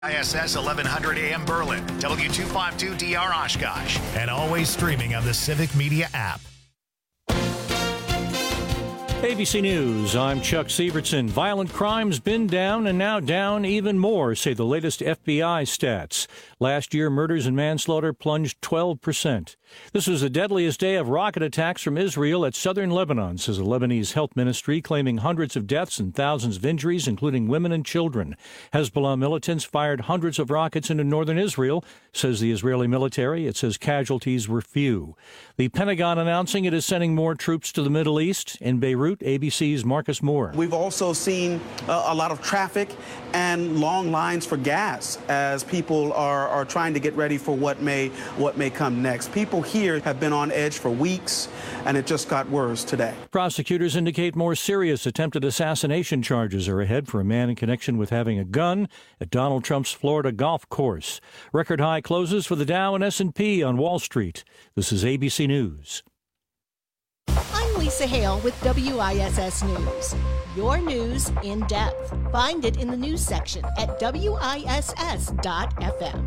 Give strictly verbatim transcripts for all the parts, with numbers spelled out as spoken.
I S S eleven hundred A M Berlin, W two fifty-two D R Oshkosh, and always streaming on the Civic Media app. A B C News, I'm Chuck Sievertson. Violent crime's been down and now down even more, say the latest F B I stats. Last year, murders and manslaughter plunged twelve percent. This was the deadliest day of rocket attacks from Israel at southern Lebanon, says the Lebanese health ministry, claiming hundreds of deaths and thousands of injuries, including women and children. Hezbollah militants fired hundreds of rockets into northern Israel, says the Israeli military. It says casualties were few. The Pentagon announcing it is sending more troops to the Middle East. In Beirut, A B C's Marcus Moore. We've also seen uh, a lot of traffic and long lines for gas as people are, are trying to get ready for what may what may come next. People here have been on edge for weeks, and it just got worse today. Prosecutors indicate more serious attempted assassination charges are ahead for a man in connection with having a gun at Donald Trump's Florida golf course. Record high closes for the Dow and S and P on Wall Street. This is A B C News. I'm Lisa Hale with W I S S News. Your news in depth. Find it in the news section at W I S S dot F M.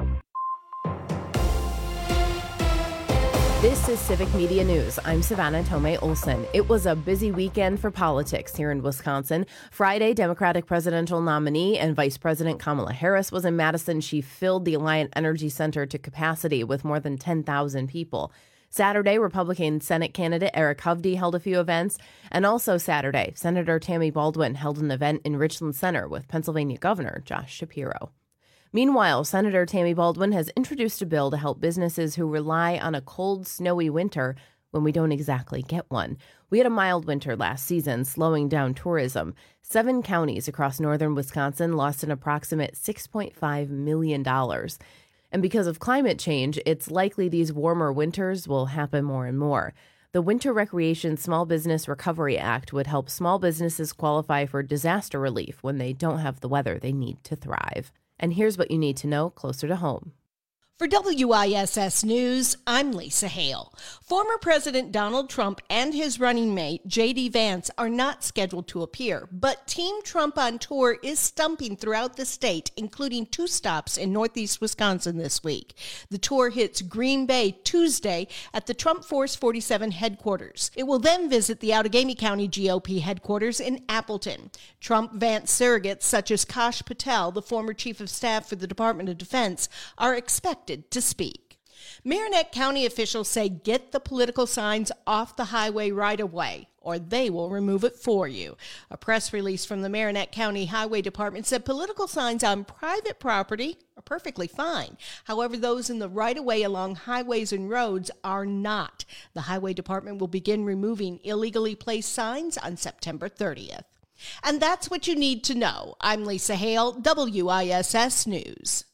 This is Civic Media News. I'm Savannah Tomei Olson. It was a busy weekend for politics here in Wisconsin. Friday, Democratic presidential nominee and Vice President Kamala Harris was in Madison. She filled the Alliant Energy Center to capacity with more than ten thousand people. Saturday, Republican Senate candidate Eric Hovde held a few events. And also Saturday, Senator Tammy Baldwin held an event in Richland Center with Pennsylvania Governor Josh Shapiro. Meanwhile, Senator Tammy Baldwin has introduced a bill to help businesses who rely on a cold, snowy winter when we don't exactly get one. We had a mild winter last season, slowing down tourism. Seven counties across northern Wisconsin lost an approximate six point five million dollars. And because of climate change, it's likely these warmer winters will happen more and more. The Winter Recreation Small Business Recovery Act would help small businesses qualify for disaster relief when they don't have the weather they need to thrive. And here's what you need to know closer to home. For W I S S News, I'm Lisa Hale. Former President Donald Trump and his running mate, J D. Vance, are not scheduled to appear, but Team Trump on tour is stumping throughout the state, including two stops in northeast Wisconsin this week. The tour hits Green Bay Tuesday at the Trump Force forty-seven headquarters. It will then visit the Outagamie County G O P headquarters in Appleton. Trump-Vance surrogates such as Kash Patel, the former chief of staff for the Department of Defense, are expected to speak. Marinette County officials say get the political signs off the highway right away, or they will remove it for you. A press release from the Marinette County Highway Department said political signs on private property are perfectly fine. However, those in the right-of-way along highways and roads are not. The Highway Department will begin removing illegally placed signs on September thirtieth. And that's what you need to know. I'm Lisa Hale, W I S S News.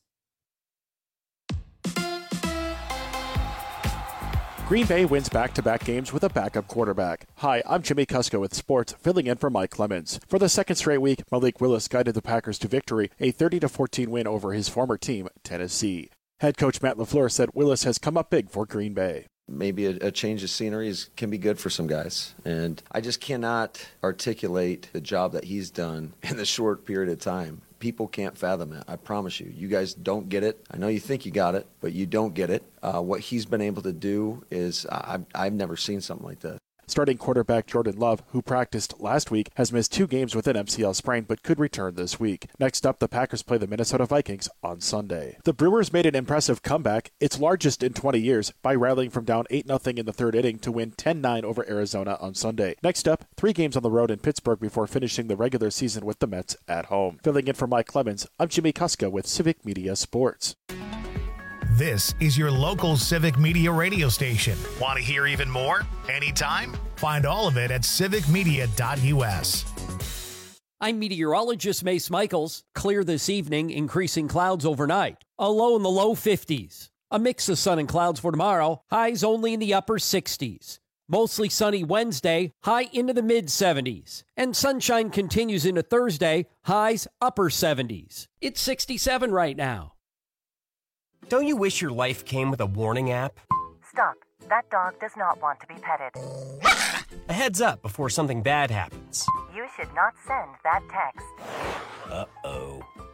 Green Bay wins back-to-back games with a backup quarterback. Hi, I'm Jimmy Kusko with sports, filling in for Mike Clemens. For the second straight week, Malik Willis guided the Packers to victory, a thirty to fourteen win over his former team, Tennessee. Head coach Matt LaFleur said Willis has come up big for Green Bay. Maybe a, a change of scenery is, can be good for some guys. And I just cannot articulate the job that he's done in the short period of time. People can't fathom it, I promise you. You guys don't get it. I know you think you got it, but you don't get it. Uh, what he's been able to do is, I've, I've never seen something like that. Starting quarterback Jordan Love, who practiced last week, has missed two games with an M C L sprain but could return this week. Next up, the Packers play the Minnesota Vikings on Sunday. The Brewers made an impressive comeback, its largest in twenty years, by rallying from down eight nothing in the third inning to win ten nine over Arizona on Sunday. Next up, three games on the road in Pittsburgh before finishing the regular season with the Mets at home. Filling in for Mike Clemens, I'm Jimmy Kuska with Civic Media Sports. This is your local Civic Media radio station. Want to hear even more? Anytime? Find all of it at civic media dot U S. I'm meteorologist Mace Michaels. Clear this evening, increasing clouds overnight. A low in the low fifties. A mix of sun and clouds for tomorrow. Highs only in the upper sixties. Mostly sunny Wednesday, high into the mid-seventies. And sunshine continues into Thursday, highs upper seventies. It's sixty-seven right now. Don't you wish your life came with a warning app? Stop. That dog does not want to be petted. A heads up before something bad happens. You should not send that text. Uh-oh.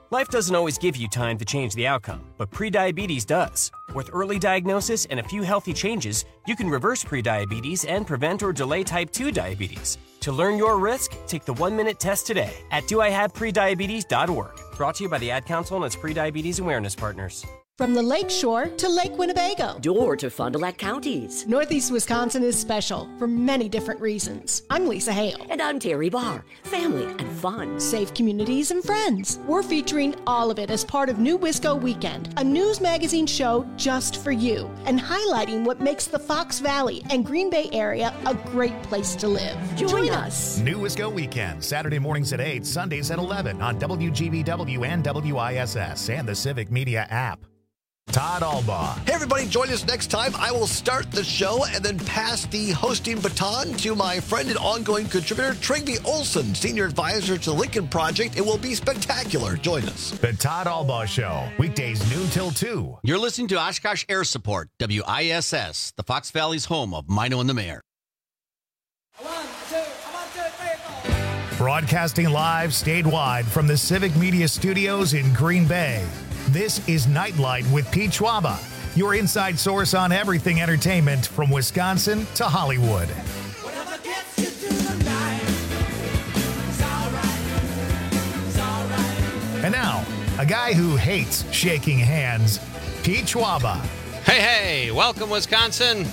Life doesn't always give you time to change the outcome, but prediabetes does. With early diagnosis and a few healthy changes, you can reverse prediabetes and prevent or delay type two diabetes. To learn your risk, take the one-minute test today at do I have prediabetes dot org. Brought to you by the Ad Council and its prediabetes awareness partners. From the Lake Shore to Lake Winnebago. Door to Fond du Lac counties. Northeast Wisconsin is special for many different reasons. I'm Lisa Hale. And I'm Terry Barr. Family and fun. Safe communities and friends. We're featuring all of it as part of New Wisco Weekend, a news magazine show just for you, and highlighting what makes the Fox Valley and Green Bay area a great place to live. Join, Join us. us. New Wisco Weekend, Saturday mornings at eight, Sundays at eleven on W G B W and W I S S and the Civic Media app. Todd Albaugh. Hey, everybody, join us next time. I will start the show and then pass the hosting baton to my friend and ongoing contributor, Trygve Olsen, Senior Advisor to the Lincoln Project. It will be spectacular. Join us. The Todd Albaugh Show, weekdays noon till two. You're listening to Oshkosh Air Support, W I S S, the Fox Valley's home of Mino and the Mayor. One, two, one, two, three, four. Broadcasting live statewide from the Civic Media Studios in Green Bay. This is Nightlight with Pete Schwaba, your inside source on everything entertainment from Wisconsin to Hollywood. Whatever gets you through the night, it's all right, it's all right. And now, a guy who hates shaking hands, Pete Schwaba. Hey, hey, welcome, Wisconsin.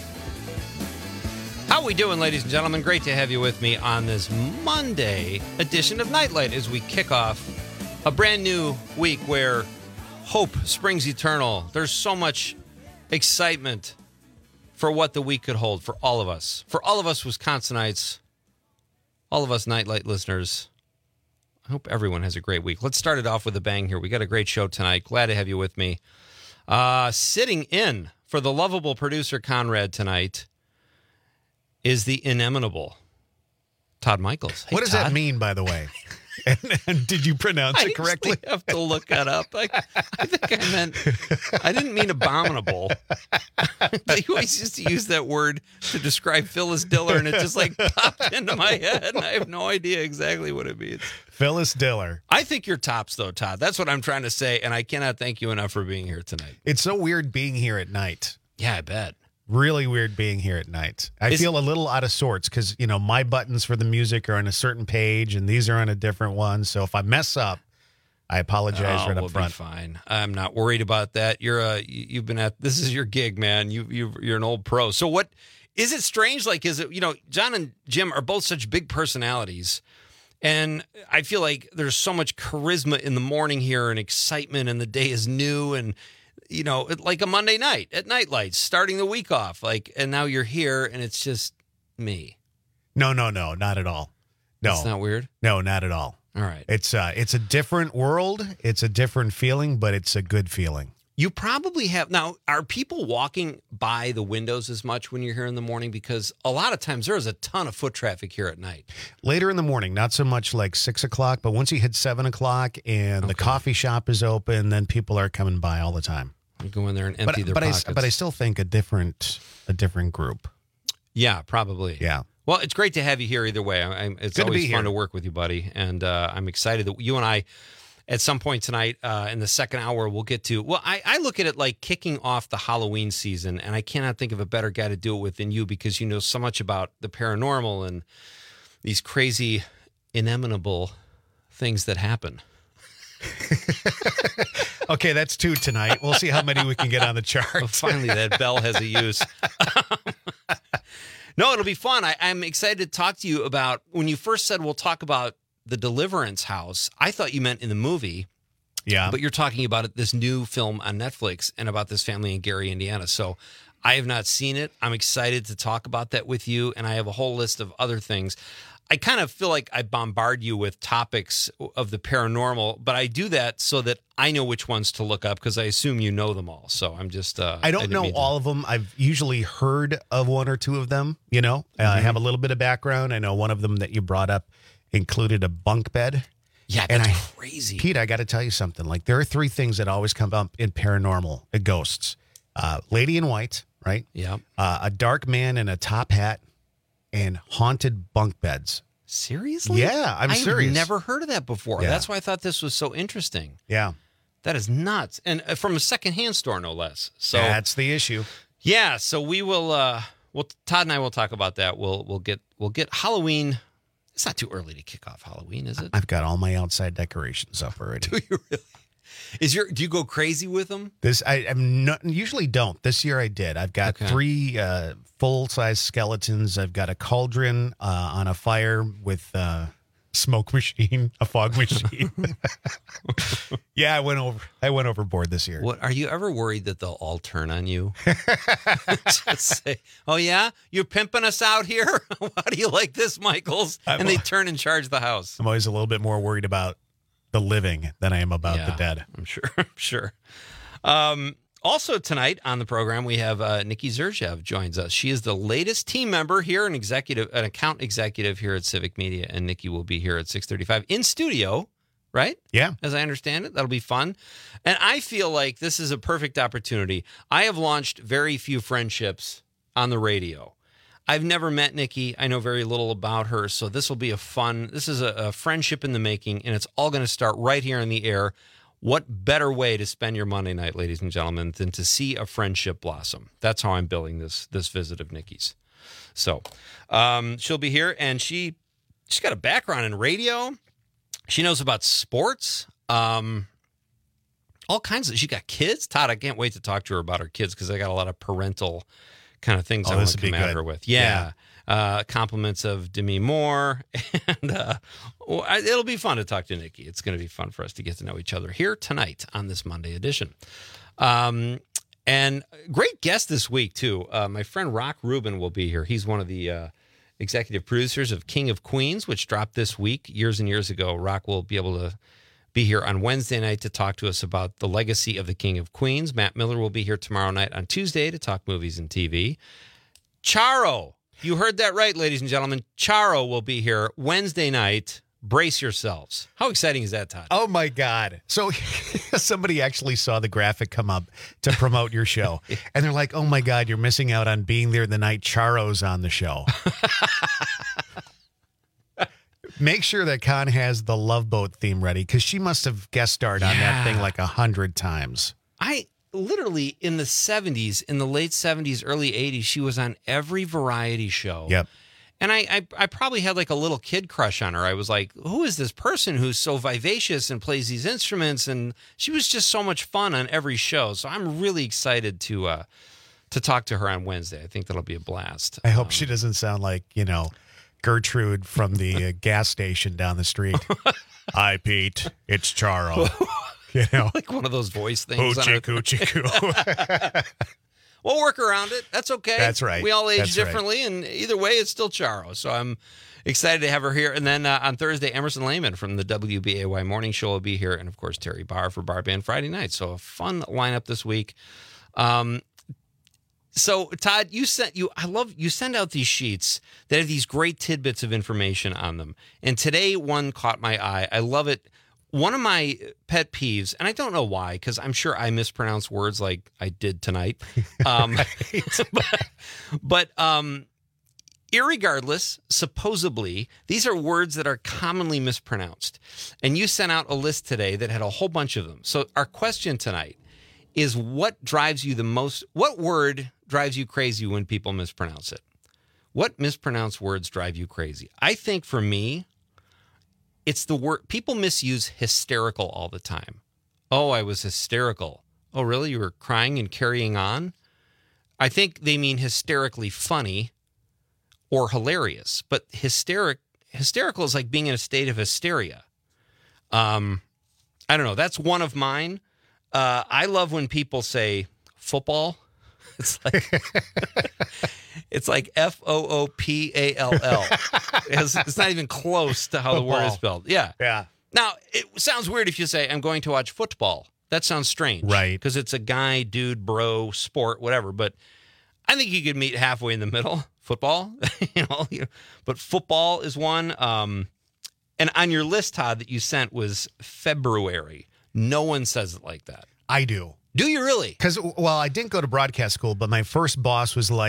How we doing, ladies and gentlemen? Great to have you with me on this Monday edition of Nightlight as we kick off a brand new week where hope springs eternal. There's so much excitement for what the week could hold for all of us. For all of us Wisconsinites, all of us Nightlight listeners. I hope everyone has a great week. Let's start it off with a bang here. We got a great show tonight. Glad to have you with me. Uh, sitting in for the lovable producer Conrad tonight is the inimitable Todd Michaels. Hey, what does Todd. that mean, by the way? and, and did you pronounce I it correctly? I have to look that up. I, I think I meant, I didn't mean abominable. I always used to use that word to describe Phyllis Diller, and it just like popped into my head, and I have no idea exactly what it means. Phyllis Diller. I think you're tops, though, Todd. That's what I'm trying to say, and I cannot thank you enough for being here tonight. It's so weird being here at night. Yeah, I bet. Really weird being here at night. I Is, feel a little out of sorts because, you know, my buttons for the music are on a certain page and these are on a different one. So if I mess up, I apologize oh, right we'll up front. Be fine. I'm not worried about that. You're a, you've been at, this is your gig, man. You, you, you're an old pro. So what, is it strange? Like, is it, you know, John and Jim are both such big personalities. And I feel like there's so much charisma in the morning here and excitement, and the day is new, and you know, like a Monday night at Nightlights, starting the week off, like, and now you're here and it's just me. No, no, no, not at all. No, it's not weird. No, not at all. All right. It's uh, it's a different world. It's a different feeling, but it's a good feeling. You probably have now. Are people walking by the windows as much when you're here in the morning? Because a lot of times there is a ton of foot traffic here at night. Later in the morning, not so much like six o'clock, but once you hit seven o'clock and okay. the coffee shop is open, then people are coming by all the time. You go in there and empty but, their but pockets. I, but I still think a different a different group. Yeah, probably. Yeah. Well, it's great to have you here either way. I, I, it's Good always to fun here. to work with you, buddy. And uh, I'm excited that you and I, at some point tonight uh, in the second hour, we'll get to, well, I, I look at it like kicking off the Halloween season, and I cannot think of a better guy to do it with than you because you know so much about the paranormal and these crazy, inimitable things that happen. Okay, that's two tonight. We'll see how many we can get on the chart. Well, finally, that bell has a use. No, it'll be fun. I, I'm excited to talk to you about, when you first said we'll talk about the Deliverance House, I thought you meant in the movie. Yeah. But you're talking about it, this new film on Netflix and about this family in Gary, Indiana. So I have not seen it. I'm excited to talk about that with you, and I have a whole list of other things. I kind of feel like I bombard you with topics of the paranormal, but I do that so that I know which ones to look up because I assume you know them all. So I'm just... Uh, I don't I know all of them. I've usually heard of one or two of them, you know. Mm-hmm. uh, I have a little bit of background. I know one of them that you brought up included a bunk bed. Yeah, and that's I, crazy. Pete, I got to tell you something. Like, there are three things that always come up in paranormal, uh, ghosts. Uh, lady in white, right? Yeah. Uh, a dark man in a top hat, and haunted bunk beds. Seriously? Yeah, I'm I've serious. never heard of that before. Yeah. That's why I thought this was so interesting. Yeah. That is nuts. And uh, from a secondhand store, no less. So That's the issue. yeah, so we will uh well Todd and I will talk about that. We'll we'll get we'll get Halloween. It's not too early to kick off Halloween, is it? I've got all my outside decorations up already. Do you really? Is your do you go crazy with them? This I am not, usually don't. This year I did. I've got Okay. three uh, full size skeletons. I've got a cauldron uh, on a fire with uh, smoke machine, a fog machine. yeah, I went over. I went overboard this year. What are you ever worried that they'll all turn on you? Just say, "Oh yeah, you're pimping us out here. How do you like this, Michaels?" I'm- And they turn and charge the house. I'm always a little bit more worried about the living than I am about Yeah, the dead. I'm sure. I'm sure. Um, also tonight on the program, we have uh, Nikki Zerjev joins us. She is the latest team member here, an executive, an account executive here at Civic Media, and Nikki will be here at six thirty-five in studio, right? Yeah. As I understand it, that'll be fun. And I feel like this is a perfect opportunity. I have launched very few friendships on the radio. I've never met Nikki. I know very little about her. So this will be a fun, this is a, a friendship in the making, and it's all going to start right here on the air. What better way to spend your Monday night, ladies and gentlemen, than to see a friendship blossom? That's how I'm billing this this visit of Nikki's. So um, she'll be here, and she, she's got a background in radio. She knows about sports. Um, all kinds of, she got kids. Todd, I can't wait to talk to her about her kids because I got a lot of parental kind of things Oh, I want this to would be come at good. her with. Yeah. Yeah. Uh, compliments of Demi Moore. And uh, well, I- it'll be fun to talk to Nikki. It's going to be fun for us to get to know each other here tonight on this Monday edition. Um, and great guest this week, too. Uh, my friend Rock Rubin will be here. He's one of the uh, executive producers of King of Queens, which dropped this week years and years ago. Rock will be able to be here on Wednesday night to talk to us about the legacy of the King of Queens. Matt Miller will be here tomorrow night on Tuesday to talk movies and T V. Charo, you heard that right, ladies and gentlemen. Charo will be here Wednesday night. Brace yourselves. How exciting is that, Todd? Oh my God. So somebody actually saw the graphic come up to promote your show. And they're like, oh my God, you're missing out on being there the night Charo's on the show. Make sure that Con has the Love Boat theme ready because she must have guest starred on that thing like a hundred times. I literally, in the seventies, in the late seventies, early eighties, she was on every variety show. Yep. And I, I, I probably had like a little kid crush on her. I was like, who is this person who's so vivacious and plays these instruments? And she was just so much fun on every show. So I'm really excited to uh, to talk to her on Wednesday. I think that'll be a blast. I hope she doesn't sound like, you know, Gertrude from the uh, gas station down the street. Hi, Pete. It's Charo. You know, like one of those voice things. on Hoochie her- coochie coo. We'll work around it. That's okay. That's right. We all age That's right. differently, and either way, it's still Charo. So I'm excited to have her here. And then uh, on Thursday, Emerson Lehman from the W B A Y Morning Show will be here, and of course Terry Barr for Bar Band Friday night. So a fun lineup this week. Um, so Todd, you sent you. I love you send out these sheets that have these great tidbits of information on them. And today, one caught my eye. I love it. One of my pet peeves, and I don't know why, because I'm sure I mispronounce words like I did tonight. Um, but but um, irregardless, supposedly, these are words that are commonly mispronounced. And you sent out a list today that had a whole bunch of them. So our question tonight is what drives you the most, what word drives you crazy when people mispronounce it? What mispronounced words drive you crazy? I think for me, it's the word, people misuse hysterical all the time. Oh, I was hysterical. Oh, really? You were crying and carrying on? I think they mean hysterically funny or hilarious, but hysteric, hysterical is like being in a state of hysteria. Um, I don't know. That's one of mine. Uh, I love when people say football. It's like it's like F O O P A L L. It's, it's not even close to how Football. the word is spelled. Yeah. Yeah. Now, it sounds weird if you say, I'm going to watch football. That sounds strange. Right. Because it's a guy, dude, bro, sport, whatever. But I think you could meet halfway in the middle. Football. you know, you- But football is one. Um, and on your list, Todd, that you sent was February. No one says it like that. I do. Do you really? Because, well, I didn't go to broadcast school, but my first boss was like,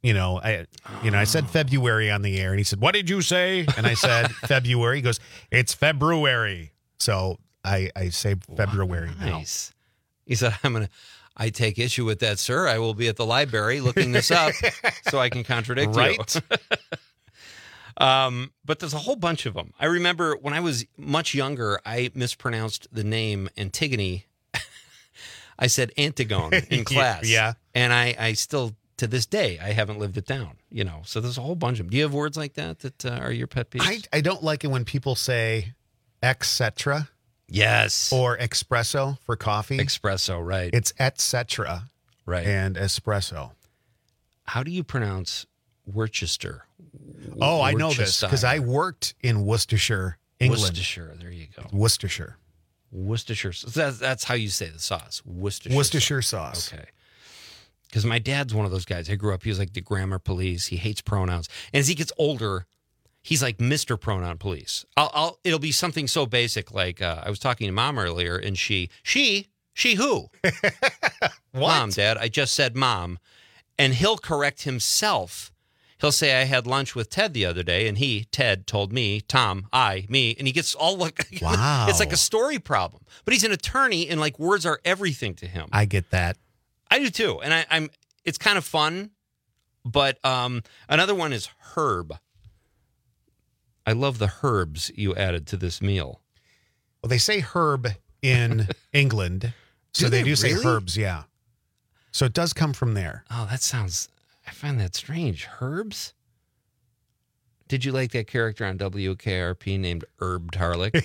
you know, I, you know, I said February on the air, and he said, "What did you say?" And I said February. He goes, "It's February." So I, I say February wow, now. Nice. He said, "I'm gonna." I take issue with that, sir. I will be at the library looking this up so I can contradict right? you. um, but there's a whole bunch of them. I remember when I was much younger, I mispronounced the name Antigone. I said Antigone in class. Yeah. And I, I still, to this day, I haven't lived it down, you know. So there's a whole bunch of them. Do you have words like that that uh, are your pet peeves? I, I don't like it when people say et cetera. Yes. Or espresso for coffee. Espresso, right. It's et cetera. Right. And espresso. How do you pronounce Worcester? Oh, I know this because I worked in Worcestershire, England. Worcestershire, there you go. Worcestershire. Worcestershire. So that's, that's how you say the sauce. Worcestershire, Worcestershire sauce. Okay. Because my dad's one of those guys. I grew up, he was like the grammar police. He hates pronouns. And as he gets older, he's like Mister Pronoun Police. I'll, I'll, it'll be something so basic like uh, I was talking to Mom earlier, and she, she, she who? Mom, Dad, I just said Mom. And he'll correct himself. He'll say, I had lunch with Ted the other day, and he, Ted, told me, Tom, I, me, and he gets all like, wow. It's like a story problem. But he's an attorney, and like words are everything to him. I get that. I do too, and I, I'm. It's kind of fun, but um, another one is herb. I love the herbs you added to this meal. Well, they say herb in England, so Do they, they do really? say herbs, yeah. So it does come from there. Oh, that sounds, I find that strange. Herbs? Did you like that character on W K R P named Herb Tarlick?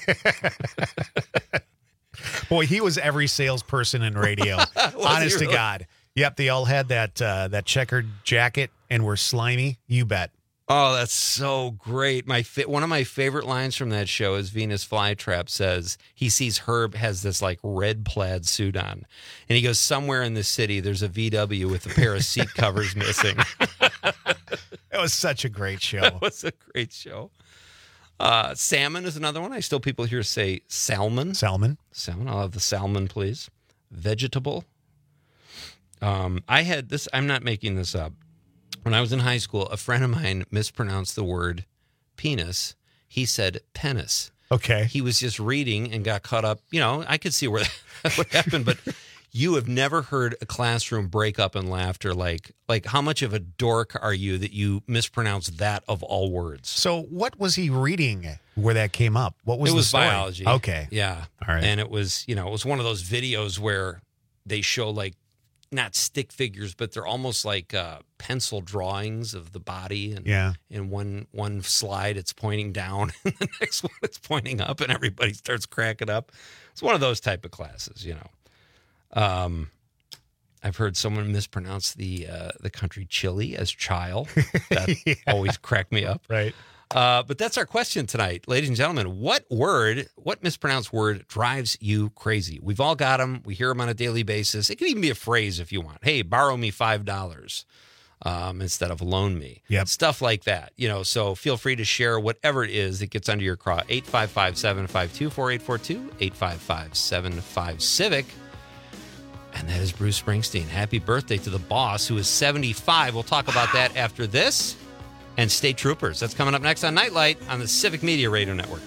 Boy, he was every salesperson in radio. Honest to really? God. Yep, they all had that uh, that checkered jacket and were slimy. You bet. Oh, that's so great. My fa- One of my favorite lines from that show is Venus Flytrap says he sees Herb has this like red plaid suit on. And he goes, somewhere in the city, there's a V W with a pair of seat covers missing. It was such a great show. It was a great show. Uh, salmon is another one. I still people here say salmon. Salmon. Salmon. I'll have the salmon, please. Vegetable. Um, I had this. I'm not making this up. When I was in high school, a friend of mine mispronounced the word penis. He said penis. Okay. He was just reading and got caught up. You know, I could see where that would happen, but you have never heard a classroom break up in laughter. Like, like how much of a dork are you that you mispronounce that of all words? So what was he reading where that came up? What was it the was story? biology. Okay. Yeah. All right. And it was, you know, it was one of those videos where they show like, not stick figures, but they're almost like uh, pencil drawings of the body. And yeah. in one one slide, it's pointing down, and the next one, it's pointing up, and everybody starts cracking up. It's one of those type of classes, you know. Um, I've heard someone mispronounce the uh, the country Chile as Chile. That yeah. always cracked me up. Right. Uh, but that's our question tonight, ladies and gentlemen. What word, what mispronounced word drives you crazy? We've all got them. We hear them on a daily basis. It can even be a phrase if you want. Hey, borrow me five dollars um, instead of loan me. Yep. Stuff like that. You know, so feel free to share whatever it is that gets under your craw. eight five five, seven five two, four eight four two, eight five five, seven five, Civic. And that is Bruce Springsteen. Happy birthday to the boss, who is seventy-five. We'll talk about that after this. And State Troopers. That's coming up next on Nightlight on the Civic Media Radio Network.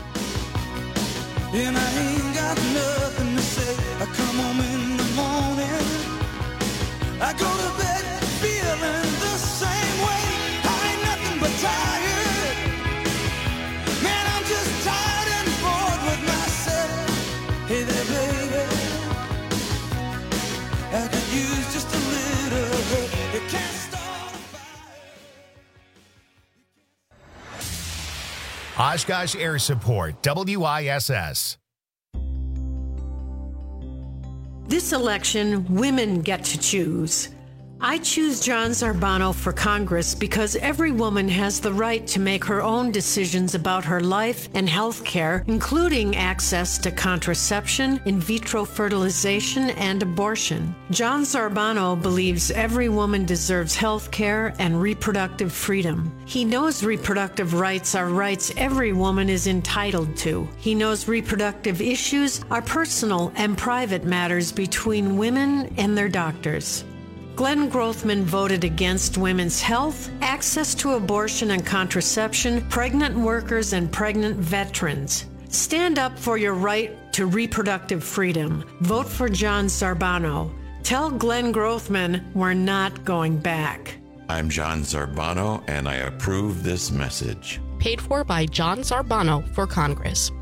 And I ain't got nothing to say. I come home in the morning. I go to bed feeling the same way. I ain't nothing but tired. Man, I'm just tired and bored with myself. Hey there, baby. I could use just a little help. You can't start. Oshkosh Air Support, W I S S. This election, women get to choose. I choose John Zarbano for Congress because every woman has the right to make her own decisions about her life and health care, including access to contraception, in vitro fertilization, and abortion. John Zarbano believes every woman deserves health care and reproductive freedom. He knows reproductive rights are rights every woman is entitled to. He knows reproductive issues are personal and private matters between women and their doctors. Glenn Grothman voted against women's health, access to abortion and contraception, pregnant workers, and pregnant veterans. Stand up for your right to reproductive freedom. Vote for John Zarbano. Tell Glenn Grothman we're not going back. I'm John Zarbano, and I approve this message. Paid for by John Zarbano for Congress.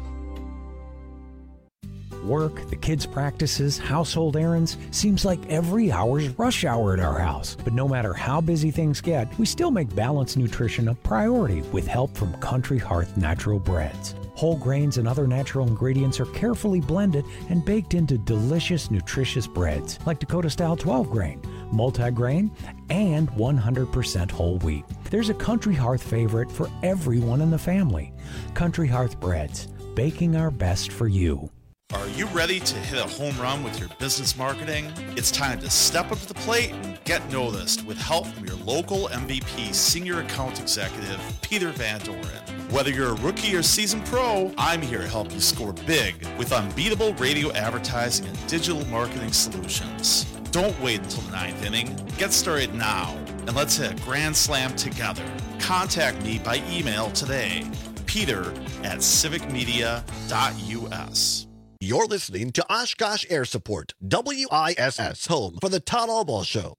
Work, the kids' practices, household errands. Seems like every hour's rush hour at our house. But no matter how busy things get, we still make balanced nutrition a priority with help from Country Hearth Natural Breads. Whole grains and other natural ingredients are carefully blended and baked into delicious, nutritious breads like Dakota-style twelve grain, multi-grain, and one hundred percent whole wheat. There's a Country Hearth favorite for everyone in the family. Country Hearth Breads, baking our best for you. Are you ready to hit a home run with your business marketing? It's time to step up to the plate and get noticed with help from your local M V P Senior Account Executive, Peter Van Doren. Whether you're a rookie or seasoned pro, I'm here to help you score big with unbeatable radio advertising and digital marketing solutions. Don't wait until the ninth inning. Get started now, and let's hit a grand slam together. Contact me by email today, peter at civic media dot u s. You're listening to Oshkosh Air Support, W I S S, home for the Todd Albaugh Show.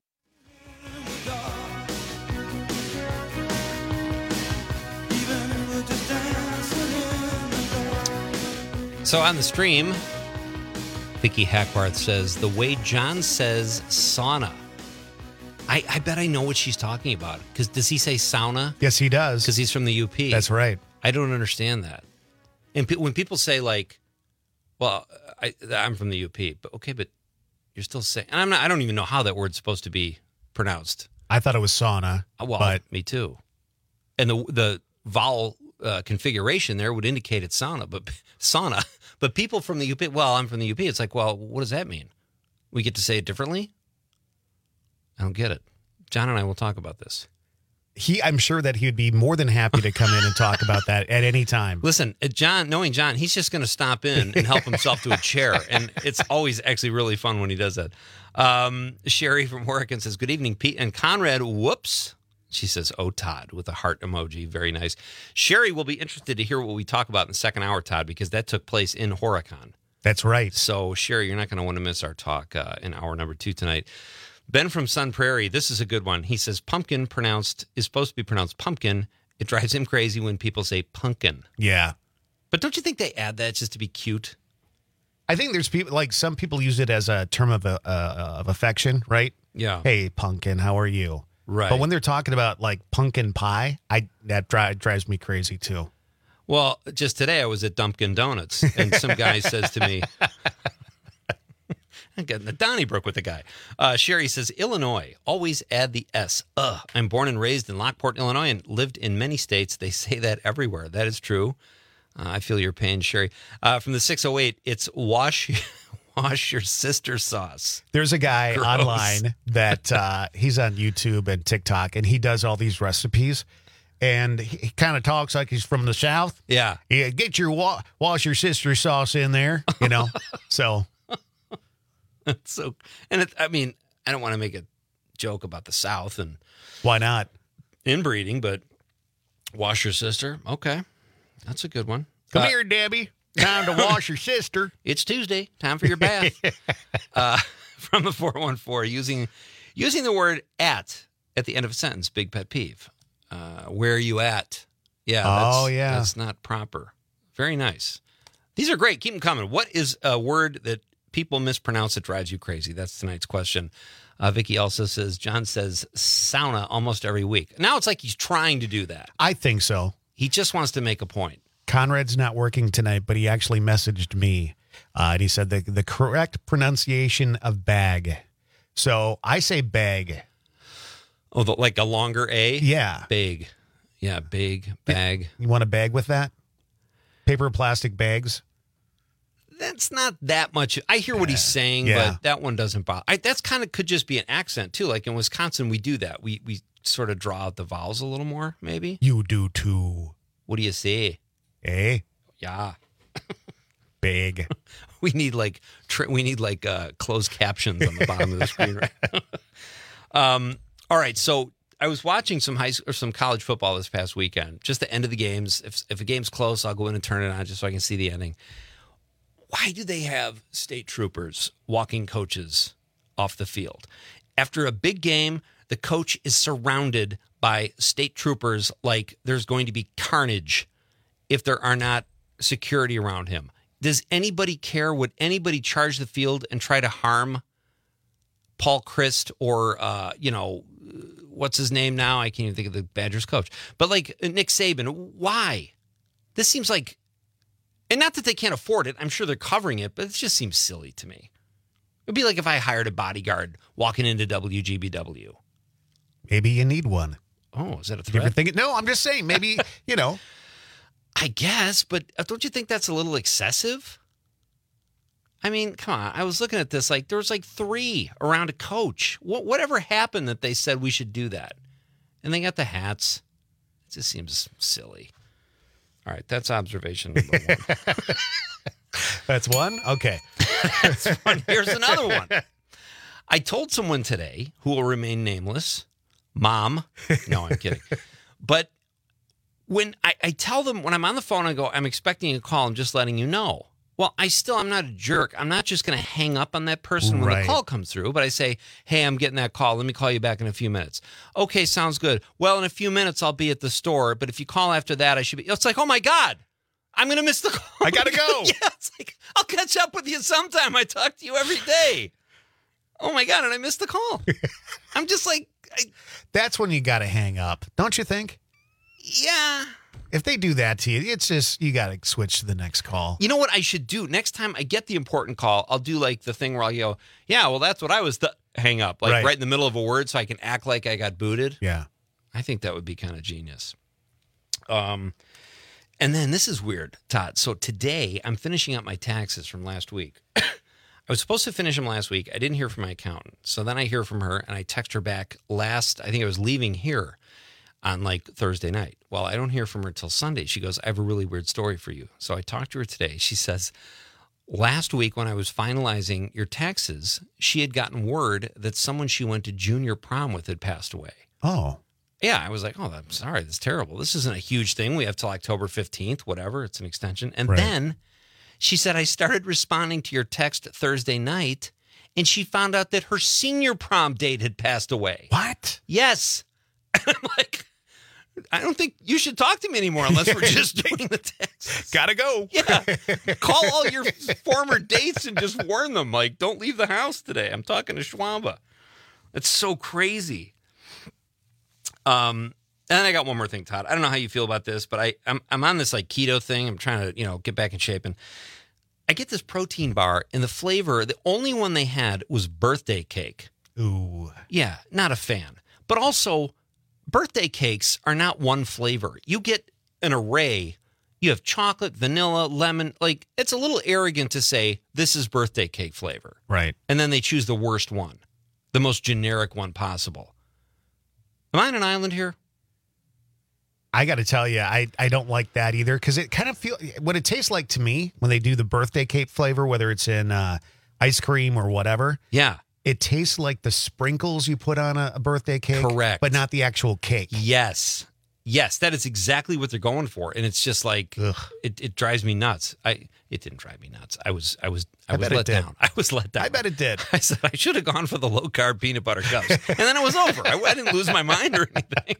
So on the stream, Vicky Hackbarth says, the way John says sauna. I, I bet I know what she's talking about. Because does he say sauna? Yes, he does. Because he's from the U P. That's right. I don't understand that. And pe- when people say like, well, I, I'm from the U P, but okay, but you're still saying, and I'm not, I don't even know how that word's supposed to be pronounced. I thought it was sauna. Well, but me too. And the the vowel uh, configuration there would indicate it's sauna, but sauna. But people from the U P, well, I'm from the U P. It's like, well, what does that mean? We get to say it differently? I don't get it. John and I will talk about this. He, I'm sure that he would be more than happy to come in and talk about that at any time. Listen, John, knowing John, he's just going to stop in and help himself to a chair. And it's always actually really fun when he does that. Um, Sherry from Oregon says, good evening, Pete and Conrad. Whoops. She says, oh, Todd, with a heart emoji. Very nice. Sherry will be interested to hear what we talk about in the second hour, Todd, because that took place in Horicon. That's right. So, Sherry, you're not going to want to miss our talk uh, in hour number two tonight. Ben from Sun Prairie, this is a good one. He says, pumpkin pronounced is supposed to be pronounced pumpkin. It drives him crazy when people say pumpkin. Yeah. But don't you think they add that just to be cute? I think there's people, like some people use it as a term of, uh, of affection, right? Yeah. Hey, pumpkin, how are you? Right. But when they're talking about like pumpkin pie, I that dri- drives me crazy too. Well, just today I was at Dunkin' Donuts, and some guy says to me, I'm getting the Donnybrook with the guy. Uh, Sherry says, Illinois, always add the S. Ugh. I'm born and raised in Lockport, Illinois, and lived in many states. They say that everywhere. That is true. Uh, I feel your pain, Sherry. Uh, from the six oh eight, it's wash wash your sister sauce. There's a guy Gross. online that uh, he's on YouTube and TikTok, and he does all these recipes. And he, he kind of talks like he's from the South. Yeah. Yeah. Get your wa- wash your sister sauce in there, you know? So. So, and it, I mean, I don't want to make a joke about the South and why not inbreeding, but wash your sister. Okay. That's a good one. Come uh, here, Debbie. Time to wash your sister. It's Tuesday. Time for your bath. uh, from a four one four, using, using the word at at the end of a sentence. Big pet peeve. Uh, where are you at? Yeah. That's, oh, yeah. That's not proper. Very nice. These are great. Keep them coming. What is a word that people mispronounce that drives you crazy? That's tonight's question. Uh, Vicky also says, John says sauna almost every week. Now it's like he's trying to do that. I think so. He just wants to make a point. Conrad's not working tonight, but he actually messaged me. Uh, and he said the, the correct pronunciation of bag. So I say bag. Oh, the, like a longer A? Yeah. Big. Yeah, big, bag. You want a bag with that? Paper or plastic bags? That's not that much. I hear what he's saying, yeah. but that one doesn't bother. I, that's kind of could just be an accent too. Like in Wisconsin, we do that. We we sort of draw out the vowels a little more, maybe. You do too. What do you say? Eh? Yeah. Big. We need like tra- we need like uh, closed captions on the bottom of the screen, right? Um, all right, so I was watching some high or some college football this past weekend. Just the end of the games. If if a game's close, I'll go in and turn it on just so I can see the ending. Why do they have state troopers walking coaches off the field? After a big game, the coach is surrounded by state troopers like there's going to be carnage if there are not security around him. Does anybody care? Would anybody charge the field and try to harm Paul Chryst or, uh, you know, what's his name now? I can't even think of the Badgers coach. But like Nick Saban, why? This seems like, and not that they can't afford it. I'm sure they're covering it, but it just seems silly to me. It'd be like if I hired a bodyguard walking into W G B W. Maybe you need one. Oh, is that a You threat? ever think it? No, I'm just saying. Maybe, you know. I guess, but don't you think that's a little excessive? I mean, come on. I was looking at this like there was like three around a coach. What whatever happened that they said we should do that? And they got the hats. It just seems silly. All right, that's observation number one. That's one? Okay. That's one. Here's another one. I told someone today, who will remain nameless, Mom. No, I'm kidding. But when I, I tell them, when I'm on the phone, I go, I'm expecting a call. I'm just letting you know. Well, I still, I'm not a jerk. I'm not just going to hang up on that person when Right. the call comes through, but I say, hey, I'm getting that call. Let me call you back in a few minutes. Okay, sounds good. Well, in a few minutes, I'll be at the store, but if you call after that, I should be. It's like, oh my God, I'm going to miss the call. I got to go. Yeah, it's like, I'll catch up with you sometime. I talk to you every day. Oh my God, and I missed the call. I'm just like, I, That's when you got to hang up, don't you think? yeah. If they do that to you, it's just, you got to switch to the next call. You know what I should do? Next time I get the important call, I'll do like the thing where I'll go, yeah, well, that's what I was, th-, hang up, like right. Right. right in the middle of a word so I can act like I got booted. Yeah. I think that would be kind of genius. Um, and then this is weird, Todd. So today I'm finishing up my taxes from last week. I was supposed to finish them last week. I didn't hear from my accountant. So then I hear from her and I text her back last, I think I was leaving here on like Thursday night. Well, I don't hear from her till Sunday. She goes, I have a really weird story for you. So I talked to her today. She says, last week when I was finalizing your taxes, she had gotten word that someone she went to junior prom with had passed away. Oh. Yeah, I was like, oh, I'm sorry. That's terrible. This isn't a huge thing. We have till October fifteenth, whatever. It's an extension. And Right. then she said, I started responding to your text Thursday night, and she found out that her senior prom date had passed away. What? Yes. And I'm like, I don't think you should talk to me anymore unless we're just doing the text. Gotta go. Yeah. Call all your former dates and just warn them, like, don't leave the house today. I'm talking to Schwamba. It's so crazy. Um, and then I got one more thing, Todd. I don't know how you feel about this, but I, I'm I'm on this like keto thing. I'm trying to, you know, get back in shape. And I get this protein bar, and the flavor, the only one they had was birthday cake. Ooh. Yeah, not a fan. But also, birthday cakes are not one flavor. You get an array. You have chocolate, vanilla, lemon. Like, it's a little arrogant to say this is birthday cake flavor. Right. And then they choose the worst one, the most generic one possible. Am I on an island here? I got to tell you, I, I don't like that either, because it kind of feels, what it tastes like to me when they do the birthday cake flavor, whether it's in uh, ice cream or whatever. Yeah. It tastes like the sprinkles you put on a, a birthday cake. Correct. But not the actual cake. Yes. Yes, that is exactly what they're going for. And it's just like, it, it drives me nuts. I It didn't drive me nuts. I was I was, I I was bet it let did. down. I was let down. I bet it did. I said, I should have gone for the low-carb peanut butter cups. And then it was over. I, I didn't lose my mind or anything.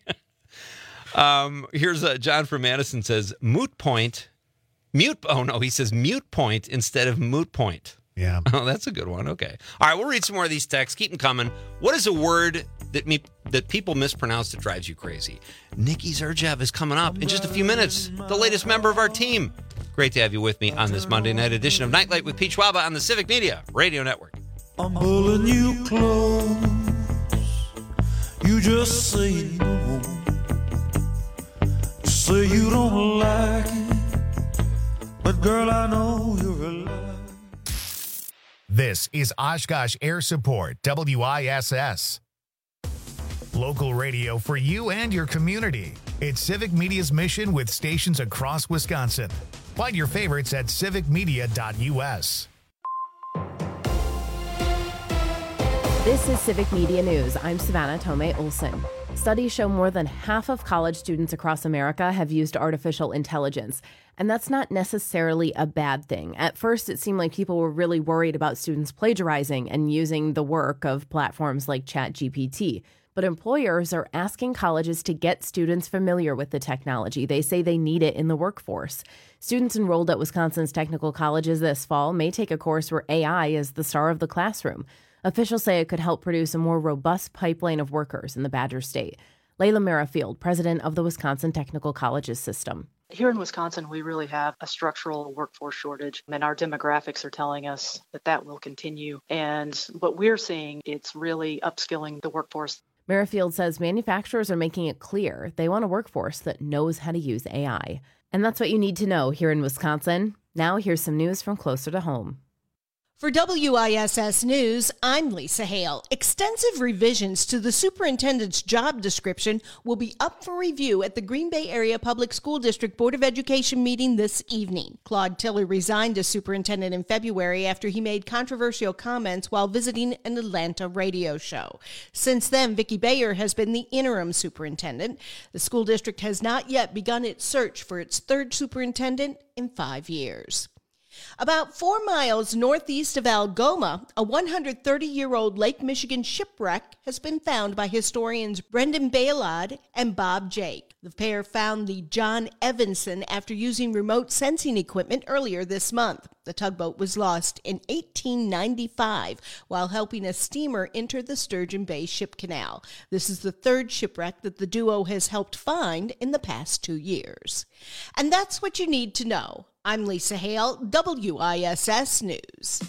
Um, here's uh, John from Madison says, moot point. Mute. Oh, no, he says mute point instead of moot point. Yeah. Oh, that's a good one. Okay. All right, we'll read some more of these texts. Keep them coming. What is a word that me that people mispronounce that drives you crazy? Nikki Zerjev is coming up in just a few minutes. The latest member of our team. Great to have you with me on this Monday night edition of Nightlight with Pete Schwaba on the Civic Media Radio Network. I'm pulling you close. You just say no. You say you don't like it. But girl, I know you're alive. This is Oshkosh Air Support, W I S S. Local radio for you and your community. It's Civic Media's mission with stations across Wisconsin. Find your favorites at civic media dot U S. This is Civic Media News. I'm Savannah Tomei Olson. Studies show more than half of college students across America have used artificial intelligence. And that's not necessarily a bad thing. At first, it seemed like people were really worried about students plagiarizing and using the work of platforms like ChatGPT. But employers are asking colleges to get students familiar with the technology. They say they need it in the workforce. Students enrolled at Wisconsin's technical colleges this fall may take a course where A I is the star of the classroom. Officials say it could help produce a more robust pipeline of workers in the Badger State. Layla Merrifield, president of the Wisconsin Technical Colleges System. Here in Wisconsin, we really have a structural workforce shortage, and our demographics are telling us that that will continue. And what we're seeing, it's really upskilling the workforce. Merrifield says manufacturers are making it clear they want a workforce that knows how to use A I. And that's what you need to know here in Wisconsin. Now here's some news from closer to home. For W I S S News, I'm Lisa Hale. Extensive revisions to the superintendent's job description will be up for review at the Green Bay Area Public School District Board of Education meeting this evening. Claude Tiller resigned as superintendent in February after he made controversial comments while visiting an Atlanta radio show. Since then, Vicki Bayer has been the interim superintendent. The school district has not yet begun its search for its third superintendent in five years. About four miles northeast of Algoma, a one hundred thirty-year-old Lake Michigan shipwreck has been found by historians Brendan Bailad and Bob Jake. The pair found the John Evanson after using remote sensing equipment earlier this month. The tugboat was lost in eighteen ninety-five while helping a steamer enter the Sturgeon Bay Ship Canal. This is the third shipwreck that the duo has helped find in the past two years. And that's what you need to know. I'm Lisa Hale, W I S S News.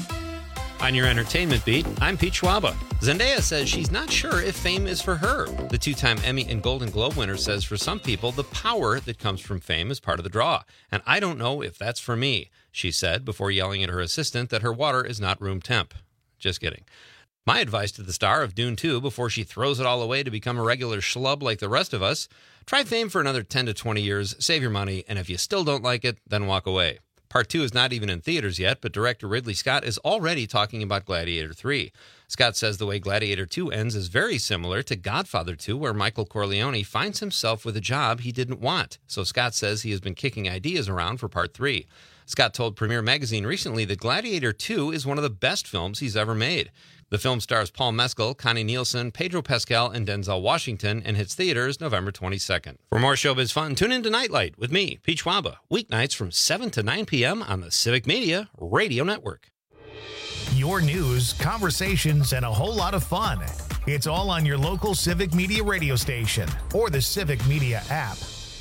On your entertainment beat, I'm Pete Schwaba. Zendaya says she's not sure if fame is for her. The two-time Emmy and Golden Globe winner says for some people, the power that comes from fame is part of the draw. And I don't know if that's for me, she said before yelling at her assistant that her water is not room temp. Just kidding. My advice to the star of Dune two before she throws it all away to become a regular schlub like the rest of us, try fame for another ten to twenty years, save your money, and if you still don't like it, then walk away. Part two is not even in theaters yet, but director Ridley Scott is already talking about Gladiator three. Scott says the way Gladiator two ends is very similar to Godfather two, where Michael Corleone finds himself with a job he didn't want. So Scott says he has been kicking ideas around for part three. Scott told Premiere Magazine recently that Gladiator two is one of the best films he's ever made. The film stars Paul Mescal, Connie Nielsen, Pedro Pascal, and Denzel Washington, and hits theaters November twenty-second. For more showbiz fun, tune in to Nightlight with me, Pete Schwaba, weeknights from seven to nine p.m. on the Civic Media Radio Network. Your news, conversations, and a whole lot of fun. It's all on your local Civic Media radio station or the Civic Media app.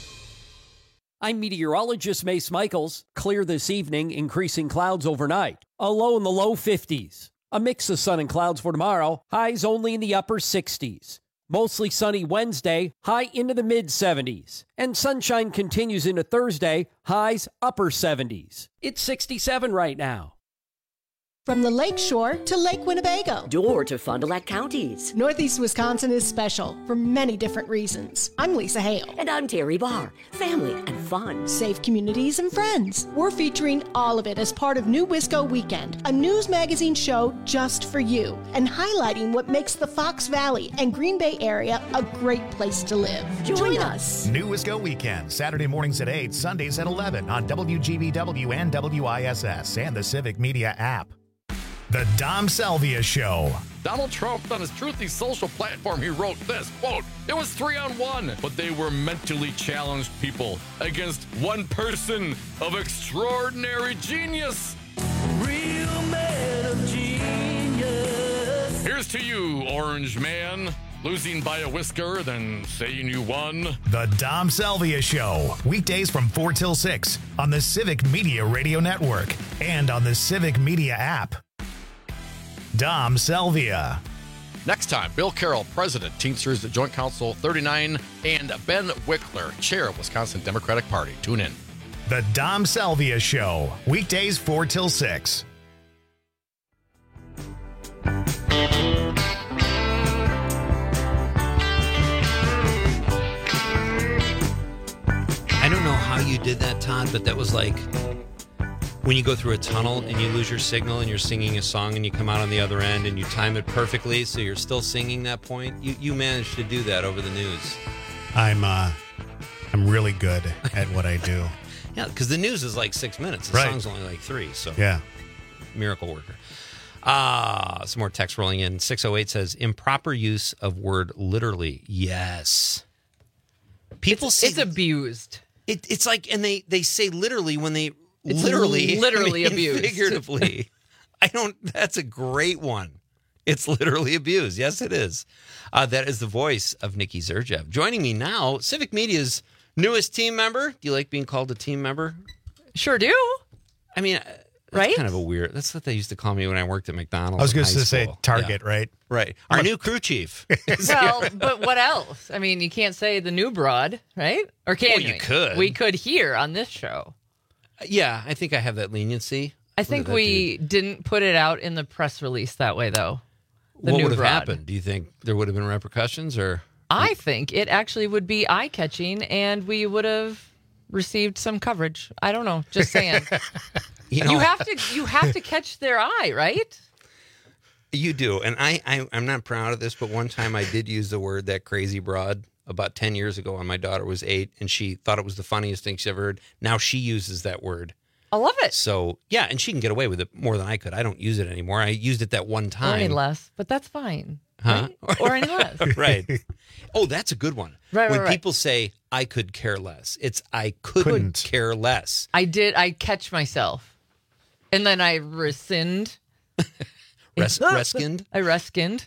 I'm meteorologist Mace Michaels. Clear this evening, increasing clouds overnight. A low in the low fifties. A mix of sun and clouds for tomorrow. Highs only in the upper sixties. Mostly sunny Wednesday, high into the mid seventies. And sunshine continues into Thursday, highs upper seventies. It's sixty-seven right now. From the Lake Shore to Lake Winnebago. Door to Fond du Lac counties. Northeast Wisconsin is special for many different reasons. I'm Lisa Hale. And I'm Terry Barr. Family and fun. Safe communities and friends. We're featuring all of it as part of New Wisco Weekend, a news magazine show just for you, and highlighting what makes the Fox Valley and Green Bay area a great place to live. Join, Join us. us. New Wisco Weekend, Saturday mornings at eight, Sundays at eleven on W G B W and W I S S and the Civic Media app. The Dom Salvia Show. Donald Trump, on his Truthy social platform, he wrote this, quote, "It was three on one, but they were mentally challenged people against one person of extraordinary genius." Real man of genius. Here's to you, Orange Man. Losing by a whisker, then saying you won. The Dom Salvia Show. Weekdays from four till six on the Civic Media Radio Network and on the Civic Media app. Dom Salvia. Next time, Bill Carroll, President, Teamsters Joint Council thirty-nine, and Ben Wickler, Chair of Wisconsin Democratic Party. Tune in. The Dom Salvia Show. Weekdays four till six. I don't know how you did that, Todd, but that was like when you go through a tunnel and you lose your signal and you're singing a song and you come out on the other end and you time it perfectly so you're still singing that point? You you managed to do that over the news. I'm uh, I'm really good at what I do. Yeah, because the news is like six minutes. The Right. song's only like three. So Yeah. miracle worker. Ah, some more text rolling in. six oh eight says, improper use of word literally. Yes. People it's, say it's abused. It, it's like, and they, they say literally when they It's literally, literally I mean, abused. figuratively. I don't, that's a great one. It's literally abused. Yes, it is. Uh, that is the voice of Nikki Zerjev. Joining me now, Civic Media's newest team member. Do you like being called a team member? Sure do. I mean, that's right? kind of a weird, that's what they used to call me when I worked at McDonald's. I was going in to high say school. Target, Yeah. right? Right. Our new crew chief. Well, but what else? I mean, you can't say the new broad, right? Or can Well, we? you could. We could here on this show. Yeah, I think I have that leniency. I What think did that we didn't put it out in the press release that way, though. The what new would have broad. happened? Do you think there would have been repercussions, or I think it actually would be eye-catching, and we would have received some coverage. I don't know. Just saying. you know, you have to. You have to catch their eye, right? you do? And I, I, I'm not proud of this, but one time I did use the word "that crazy broad" about ten years ago, when my daughter was eight, and she thought it was the funniest thing she ever heard. Now she uses that word. I love it. So yeah, and she can get away with it more than I could. I don't use it anymore. I used it that one Or time. any less, but that's fine. Huh? Right? Or any less. Right. Oh, that's a good one. Right, when right, right. people say "I could care less," it's "I couldn't, Couldn't. care less." I did. I catch myself, and then I rescind. Res- reskinned? I reskinned.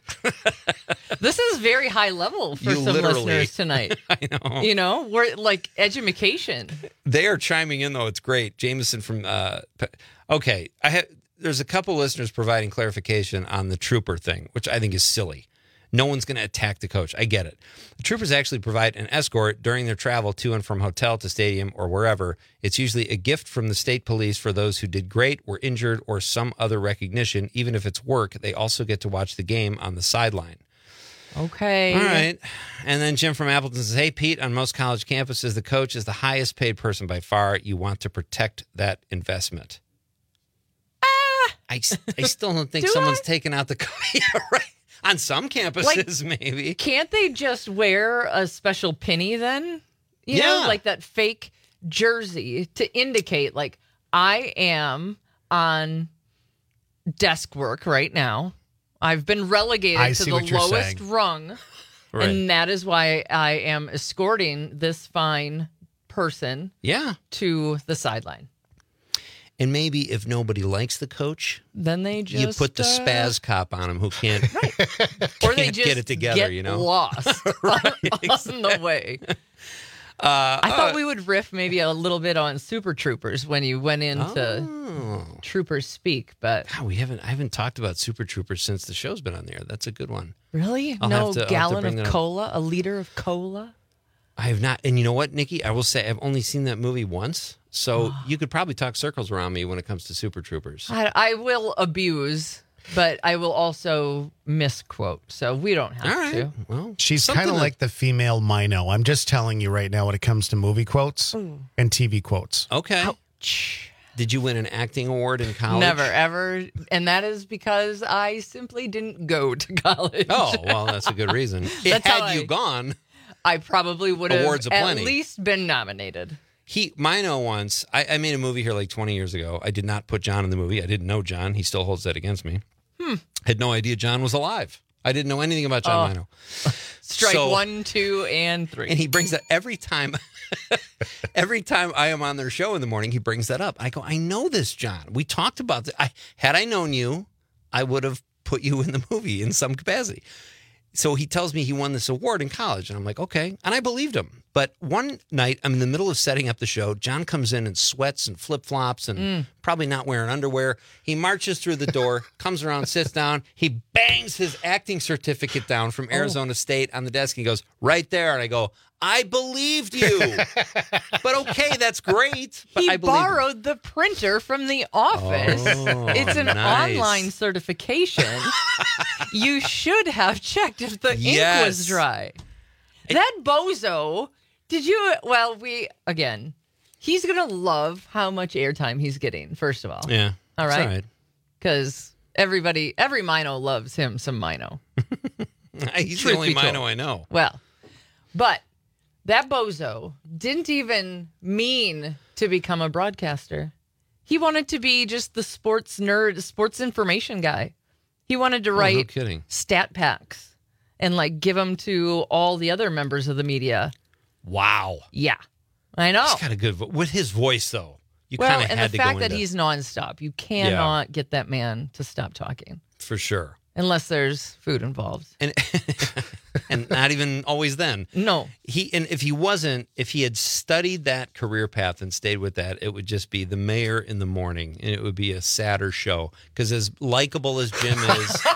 This is very high level for You some literally- listeners tonight. I know. You know, we're like education. They are chiming in, though. It's great. Jameson from, uh, Pe- okay. I have, there's a couple listeners providing clarification on the trooper thing, which I think is silly. No one's going to attack the coach. I get it. The troopers actually provide an escort during their travel to and from hotel to stadium or wherever. It's usually a gift from the state police for those who did great, were injured, or some other recognition. Even if it's work, they also get to watch the game on the sideline. Okay. All right. And then Jim from Appleton says, hey, Pete, on most college campuses, the coach is the highest paid person by far. You want to protect that investment. Ah! I, I still don't think Do someone's I? taken out the coach. Yeah, right. On some campuses, Like, maybe. Can't they just wear a special penny then? You Yeah. know, like that fake jersey to indicate, like, I am on desk work right now. I've been relegated I to see the what you're lowest saying. rung. Right. And that is why I am escorting this fine person Yeah. to the sideline. And maybe if nobody likes the coach, Then they just you put the uh, spaz cop on him who can't, or they can't just get it together, get you know? lost on the way. Uh, I thought uh, we would riff maybe a little bit on Super Troopers when you went into Oh. Troopers Speak, but God, we haven't I haven't talked about Super Troopers since the show's been on there. That's a good one. really? I'll no have to- I'll have to gallon bring that of up. cola? A liter of cola? I have not. And you know what, Nikki? I will say I've only seen that movie once. So you could probably talk circles around me when it comes to Super Troopers. I, I will abuse, but I will also misquote. So we don't have All right. to. Well, She's something kind of that- like the female Mino. I'm just telling you right now when it comes to movie quotes and T V quotes. Okay. Did you win an acting award in college? Never, ever. And that is because I simply didn't go to college. Oh, well, that's a good reason. That's how Had you I- gone, I probably would have Awards at aplenty. least been nominated. he, Mino once, I, I made a movie here like twenty years ago. I did not put John in the movie. I didn't know John. He still holds that against me. Hmm. Had no idea John was alive. I didn't know anything about John Oh. Mino. Strike So- one, two, and three. And he brings that every time. Every time I am on their show in the morning, he brings that up. I go, I know this, John. We talked about this. I, had I known you, I would have put you in the movie in some capacity. So he tells me he won this award in college. And I'm like, okay. And I believed him. But one night, I'm in the middle of setting up the show. John comes in in sweats and flip-flops and Mm. probably not wearing underwear. He marches through the door, comes around, sits down. He bangs his acting certificate down from Arizona State on the desk. And he goes, right there. And I go, I believed you. But okay, that's great. But he I believed him. borrowed the printer from the office. Oh, it's an nice. online certification. You should have checked if the ink Yes. was dry. That bozo, did you? Well, we, again, He's going to love how much airtime he's getting, first of all. Yeah. All that's right? Because everybody, every Mino loves him some Mino. He's Truth the only be told. Mino I know. Well, but that bozo didn't even mean to become a broadcaster. He wanted to be just the sports nerd, sports information guy. He wanted to Oh, write no kidding. stat packs and like give them to all the other members of the media. Wow. Yeah, I know. He's got a good vo- with his voice though. You well, kind of and had the to fact go that into he's nonstop, you cannot get that man to stop talking for sure. unless there's food involved. And and not even always then. No. He and if he wasn't, if he had studied that career path and stayed with that, it would just be the mayor in the morning, and it would be a sadder show. Because as likable as Jim is,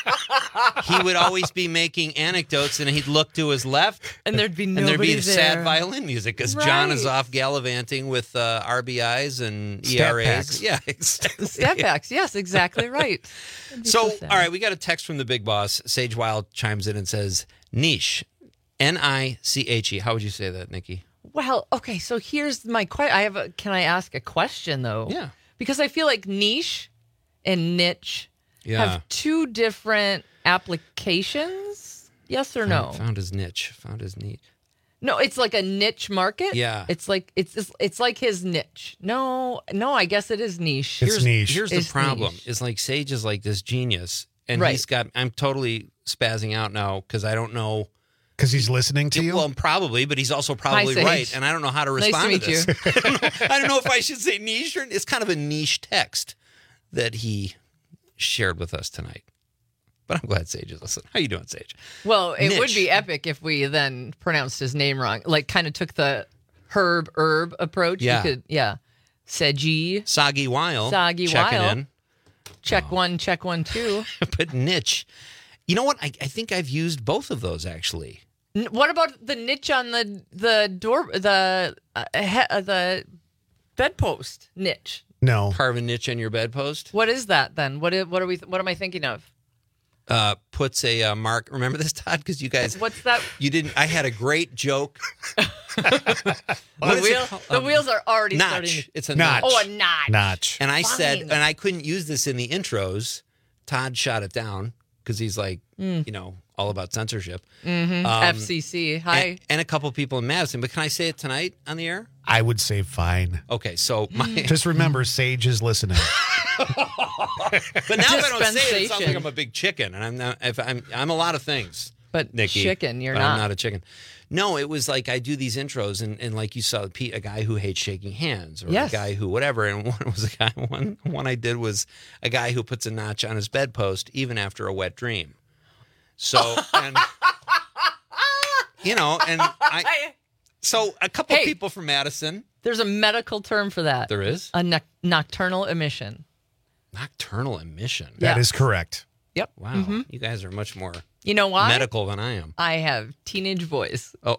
he would always be making anecdotes, and he'd look to his left, and there'd be and nobody there'd be the sad there. violin music because John is Right. off gallivanting with uh, R B Is and Stat E R As. packs. Yeah, exactly. Stat packs. Yes, exactly right. That'd be So, sad. all right, we got a text from the big boss. Sage Wild chimes in and says, niche, N I C H E. How would you say that, Nikki? Well, okay, so here's my question. I have a, can I ask a question though? Yeah. Because I feel like niche and niche Yeah. have two different applications. Yes or no? Found, found his niche. Found his niche. No, it's like a niche market. Yeah. It's like it's it's, it's like his niche. No, no, I guess it is niche. Here's, Here's It's the problem: niche. is like Sage is like this genius, and Right. he's got. I'm totally spazzing out now because I don't know. Because he's listening to you? Well, probably, but he's also probably Sage. right, and I don't know how to Nice respond to to, meet this. I, don't know, I don't know if I should say niche or it's kind of a niche text that he shared with us tonight. But I'm glad Sage is listening. How you doing, Sage? Well, it would Niche. be epic if we then pronounced his name wrong. Like kind of took the herb herb approach. Yeah. You could, yeah. Seji. Soggy Weil. Soggy checking Weil. in. Check one, check one, two. But niche. You know what? I, I think I've used both of those actually. N- What about the niche on the the door the uh, he, uh, the bedpost niche? No. Carve a niche on your bedpost. What is that then? What is, what are we what am I thinking of? Uh, puts a uh, mark. Remember this, Todd? Because you guys, What's that? you didn't. I had a great joke. The, What is it wheel, called? the Um, wheels are already Notch. starting. To, It's a Notch. notch. oh, a notch. Notch. And I said, Fine. and I couldn't use this in the intros. Todd shot it down because he's like, Mm. you know, all about censorship. Mm-hmm. Um, F C C. Hi. And, and a couple people in Madison. But can I say it tonight on the air? I would say fine. Okay, so my. Just remember, Sage is listening. But now if I don't say it, it sounds like Dispensation. I'm a big chicken, and I'm not. If I'm, I'm a lot of things. But Nikki, chicken, you're but not. I'm not a chicken. No, it was like I do these intros, and, and like you saw, Pete, a guy who hates shaking hands, or Yes. a guy who whatever. And one was a guy. One one I did was a guy who puts a notch on his bedpost even after a wet dream. So and you know, and I. So a couple Hey. people from Madison. There's a medical term for that. There is A noc- nocturnal emission. nocturnal emission. That Yeah. is correct. Yep. Wow, Mhm. you guys are much more You know why? medical than I am. I have teenage voice. Oh.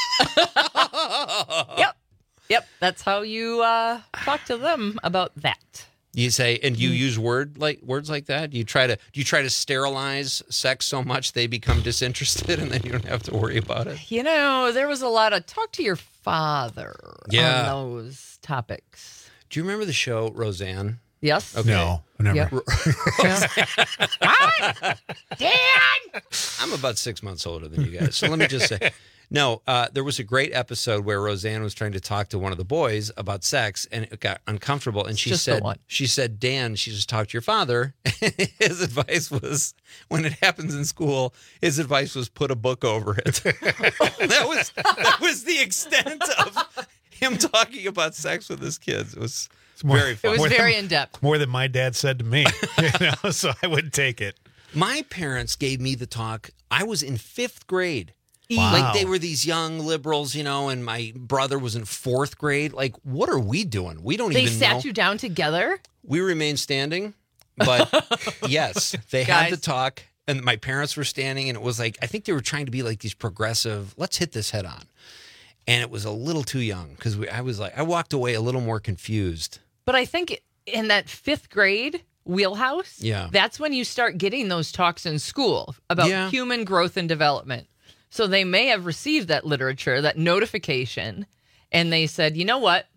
Yep. Yep. That's how you uh, talk to them about that. You say, and Mm. you use word like words like that. Do you try to do you try to sterilize sex so much they become disinterested, and then you don't have to worry about it? You know, there was a lot of talk to your father Yeah. on those topics. Do you remember the show Roseanne? Yes. Okay. No, never. Yep. Dan! I'm about six months older than you guys, so let me just say, no. Uh, there was a great episode where Roseanne was trying to talk to one of the boys about sex, and it got uncomfortable. And she Just the said, one. "She said, Dan, she just talked to your father." His advice was, when it happens in school, his advice was put a book over it. that was that was the extent of him talking about sex with his kids. It was more- very It fun. was More than- very in depth. More than my dad said to me. You know, so I would take it. My parents gave me the talk. I was in fifth grade. Wow. Like they were these young liberals, you know, and my brother was in fourth grade. Like, what are we doing? We don't They even sat know. you down together? We remained standing, but yes, they had Guys. the talk, and my parents were standing, and it was like, I think they were trying to be like these progressive, let's hit this head on. And it was a little too young because I was like, I walked away a little more confused. But I think in that fifth grade wheelhouse, Yeah. that's when you start getting those talks in school about Yeah. human growth and development. So they may have received that literature, that notification, and they said, you know what?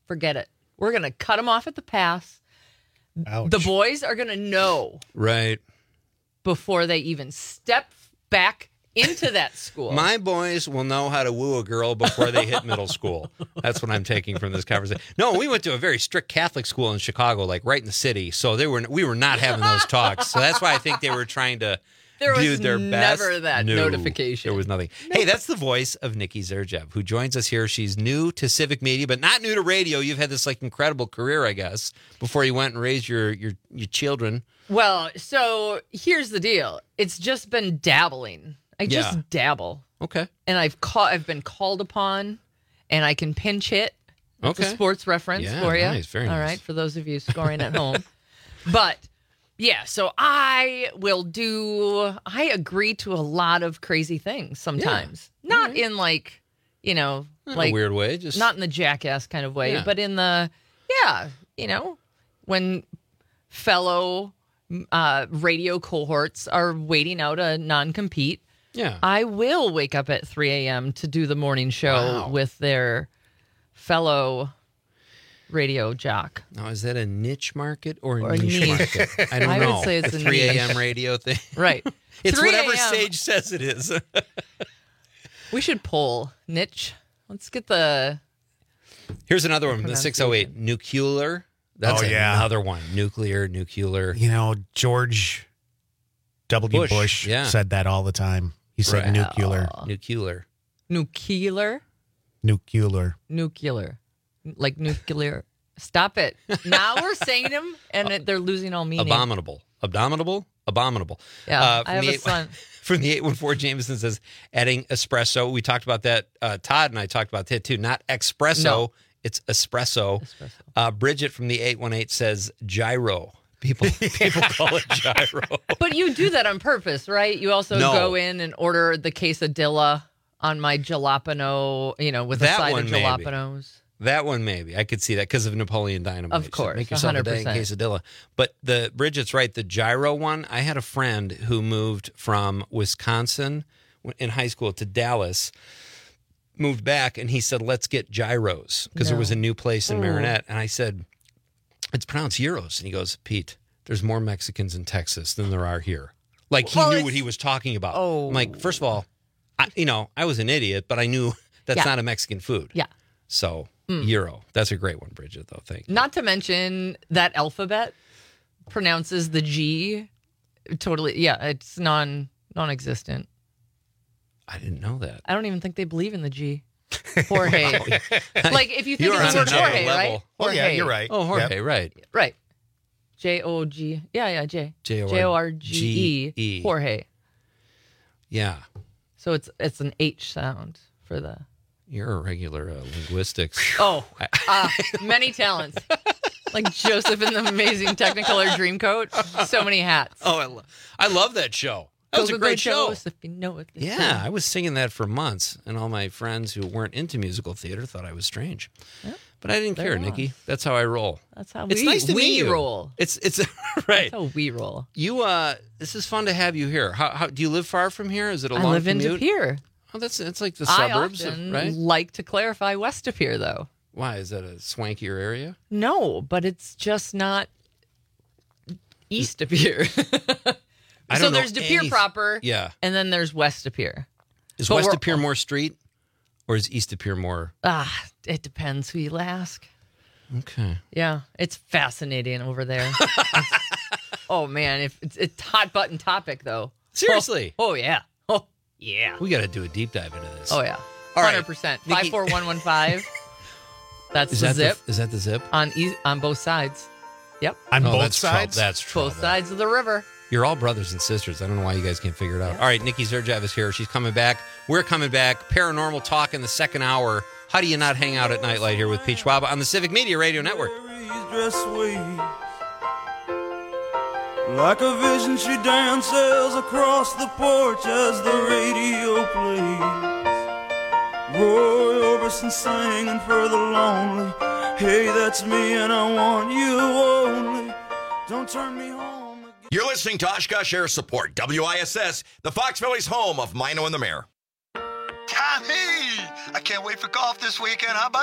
Forget it. We're going to cut them off at the pass. Ouch. The boys are going to know Right. before they even step back into that school. My boys will know how to woo a girl before they hit middle school. That's what I'm taking from this conversation. No, we went to a very strict Catholic school in Chicago, like right in the city. So they were we were not having those talks. So that's why I think they were trying to There was do their best. never that No, notification. There was nothing. Hey, that's the voice of Nikki Zerjev, who joins us here. She's new to civic media, but not new to radio. You've had this like incredible career, I guess, before you went and raised your your your children. Well, so here's the deal. It's just been dabbling. I just Yeah. dabble. Okay. And I've call, I've been called upon, and I can pinch hit. That's Okay. a sports reference Yeah, for you. nice, very All nice. right, for those of you scoring at home. But yeah, so I will do. I agree to a lot of crazy things sometimes. Not in like, you know, In a like weird way, just- not in the jackass kind of way, Yeah. but in the yeah, you know, when fellow uh, radio cohorts are waiting out a non-compete. Yeah. I will wake up at three a.m. to do the morning show Wow. with their fellow radio jock. Now, is that a niche market or a Or a niche, niche. market? I don't I know. would say it's a three a.m. niche. radio thing. Right. It's three whatever a.m. Sage says it is. We should poll niche. Let's get the. Here's another one, the six oh eight. Nuclear. That's Oh, yeah. another one. Nuclear, nuclear. You know, George W. Bush, Bush, yeah. said that all the time. He said Right. nuclear. Nuclear. Nuclear? Nuclear. Nuclear. Like nuclear. Stop it. Now we're saying them and it, they're losing all meaning. Abominable. Abominable? Abominable. Yeah, from I have the a eight- son. From the eight one four, Jameson says, adding espresso. We talked about that. Uh, Todd and I talked about that too. Not espresso. No. It's espresso. Uh, Bridget from the eight one eight says gyro. People people call it gyro. But you do that on purpose, right? You also No. go in and order the quesadilla on my jalapeno, you know, with a That side one of maybe. jalapenos. That one maybe. I could see that because of Napoleon Dynamite. Of So course, make yourself a dang one hundred percent. quesadilla. But the Bridget's right. The gyro one, I had a friend who moved from Wisconsin in high school to Dallas, moved back, and he said, let's get gyros because there No. was a new place in Ooh. Marinette. And I said, it's pronounced gyros. And he goes, Pete, there's more Mexicans in Texas than there are here. Like he Well, knew it's- what he was talking about. Oh. I'm like, first of all, I, you know, I was an idiot, but I knew that's Yeah. not a Mexican food. Yeah. So Mm. gyro. That's a great one, Bridget, though. Thank you. Not to mention that alphabet pronounces the G totally. Yeah, it's non non-existent. I didn't know that. I don't even think they believe in the G. Jorge. Like if you think You're of on the word another Jorge, level. right? Oh, yeah, Jorge. you're right. Oh, Jorge, Yep. right. Right. J O G. Yeah, yeah, J. J O R J O R G G E. E. Jorge. Yeah. So it's it's an H sound for the. You're a regular uh, linguistics. Oh, uh, many talents. Like Joseph in the Amazing Technicolor Dreamcoat. So many hats. Oh, I, lo- I love that show. That was Go, a go, great go, show. Joseph, you know it. Yeah, I was singing that for months, and all my friends who weren't into musical theater thought I was strange. But I didn't There care, you are. Nikki. That's how I roll. That's how It's we, nice to we meet you. roll. It's it's right. That's how we roll. You uh, this is fun to have you here. How, how do you live far from here? Is it a I long live in commute? De Pere. Oh, that's it's like the I suburbs, of, often right? like to clarify West De Pere, though. Why is that a swankier area? No, but it's just not East De Pere. I So don't know there's De Pere any- proper, Yeah. and then there's West De Pere. Is But West we're- De Pere more street, or is East De Pere more? Ah, it depends who you ask. Okay. Yeah, it's fascinating over there. It's- oh man, if it's, it's hot button topic though. Seriously? Oh, oh, yeah. Oh yeah. We got to do a deep dive into this. Oh yeah. All right. Hundred percent. Nikki- Five four one one five. That's Is the that zip the, is that the zip? on e- on both sides. Yep. On Oh, both that's trouble. sides? That's trouble. Both sides of the river. You're all brothers and sisters. I don't know why you guys can't figure it out. All right, Nikki Zerjev is here. She's coming back. We're coming back. Paranormal Talk in the second hour. How do you not hang out at Nightlight here with Pete Schwab on the Civic Media Radio Network? Dress waves. Like a vision, she dances across the porch as the radio plays. Roy Orbison singing for the lonely. Hey, that's me, and I want you only. Don't turn me home. You're listening to Oshkosh Air Support, W I S S, the Fox Valley's home of Mino and the Mayor. Tommy! I can't wait for golf this weekend, huh, buddy?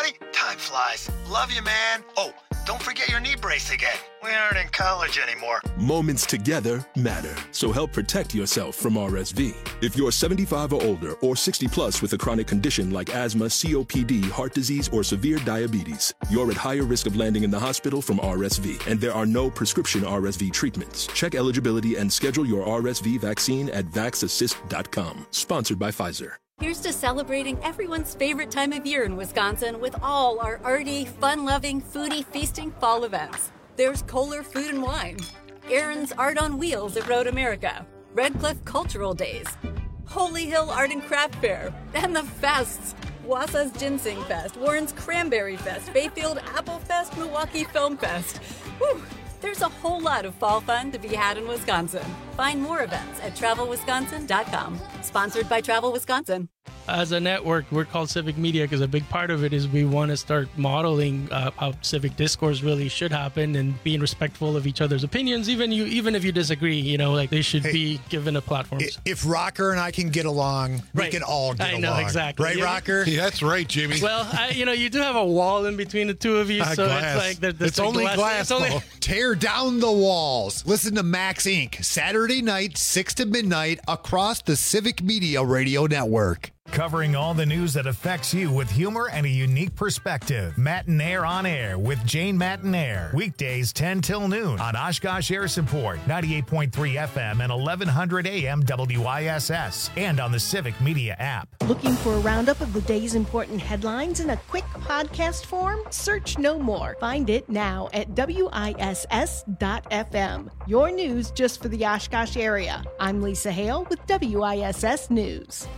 time flies. Love you, man. Oh, don't forget your knee brace again. We aren't in college anymore. Moments together matter, so help protect yourself from R S V. If you're seventy-five or older or sixty plus with a chronic condition like asthma, C O P D, heart disease, or severe diabetes, you're at higher risk of landing in the hospital from R S V, and there are no prescription R S V treatments. Check eligibility and schedule your R S V vaccine at vax assist dot com. Sponsored by Pfizer. Here's to celebrating everyone's favorite time of year in Wisconsin with all our arty, fun-loving, foodie, feasting fall events. There's Kohler Food and Wine, Aaron's Art on Wheels at Road America, Red Cliff Cultural Days, Holy Hill Art and Craft Fair, and the fests. Wausau's Ginseng Fest, Warren's Cranberry Fest, Bayfield Apple Fest, Milwaukee Film Fest. Whew. There's a whole lot of fall fun to be had in Wisconsin. Find more events at travel wisconsin dot com. Sponsored by Travel Wisconsin. As a network, we're called Civic Media because a big part of it is we want to start modeling uh, how civic discourse really should happen and being respectful of each other's opinions, even you, even if you disagree. You know, like they should Hey, be given a platform. If Rocker and I can get along, we Right. can all get I along. know, exactly. Right, Yeah. Rocker? Yeah, that's right, Jimmy. Well, I, you know, you do have a wall in between the two of you, Ah, so glass. it's like there- there's It's like only glass. It's only, though. Tear down the walls. Listen to Max Incorporated. Saturday night, six to midnight, across the Civic Media Radio Network. Covering all the news that affects you with humor and a unique perspective. Mattinaire on Air with Jane Mattinaire. Weekdays ten till noon on Oshkosh Air Support, ninety-eight point three F M and eleven hundred A M W I S S, and on the Civic Media app. Looking for a roundup of the day's important headlines in a quick podcast form? Search no more. Find it now at W I S S dot F M. Your news just for the Oshkosh area. I'm Lisa Hale with W I S S News.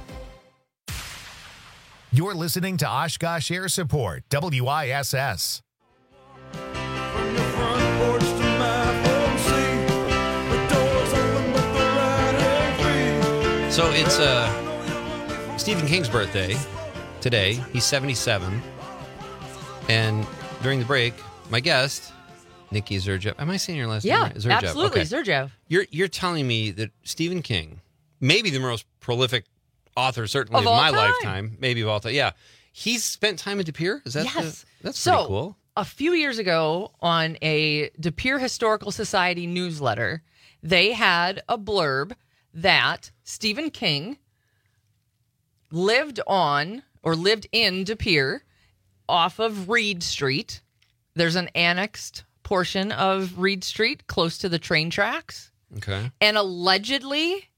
You're listening to Oshkosh Air Support, W I S S. So it's uh, Stephen King's birthday today. He's seventy-seven. And during the break, my guest, Nikki Zerjev. Am I saying your last Yeah, name? Zerjev. absolutely, Okay. Zerjev. You're you're telling me that Stephen King, maybe the most prolific author, certainly Of of, all my time. lifetime, maybe of all time. Yeah, he's spent time in De Pere. Is that Yes. the, that's so, pretty cool. A few years ago on a De Pere Historical Society newsletter, they had a blurb that Stephen King lived on or lived in De Pere off of Reed Street. There's an annexed portion of Reed Street close to the train tracks. Okay. And allegedly,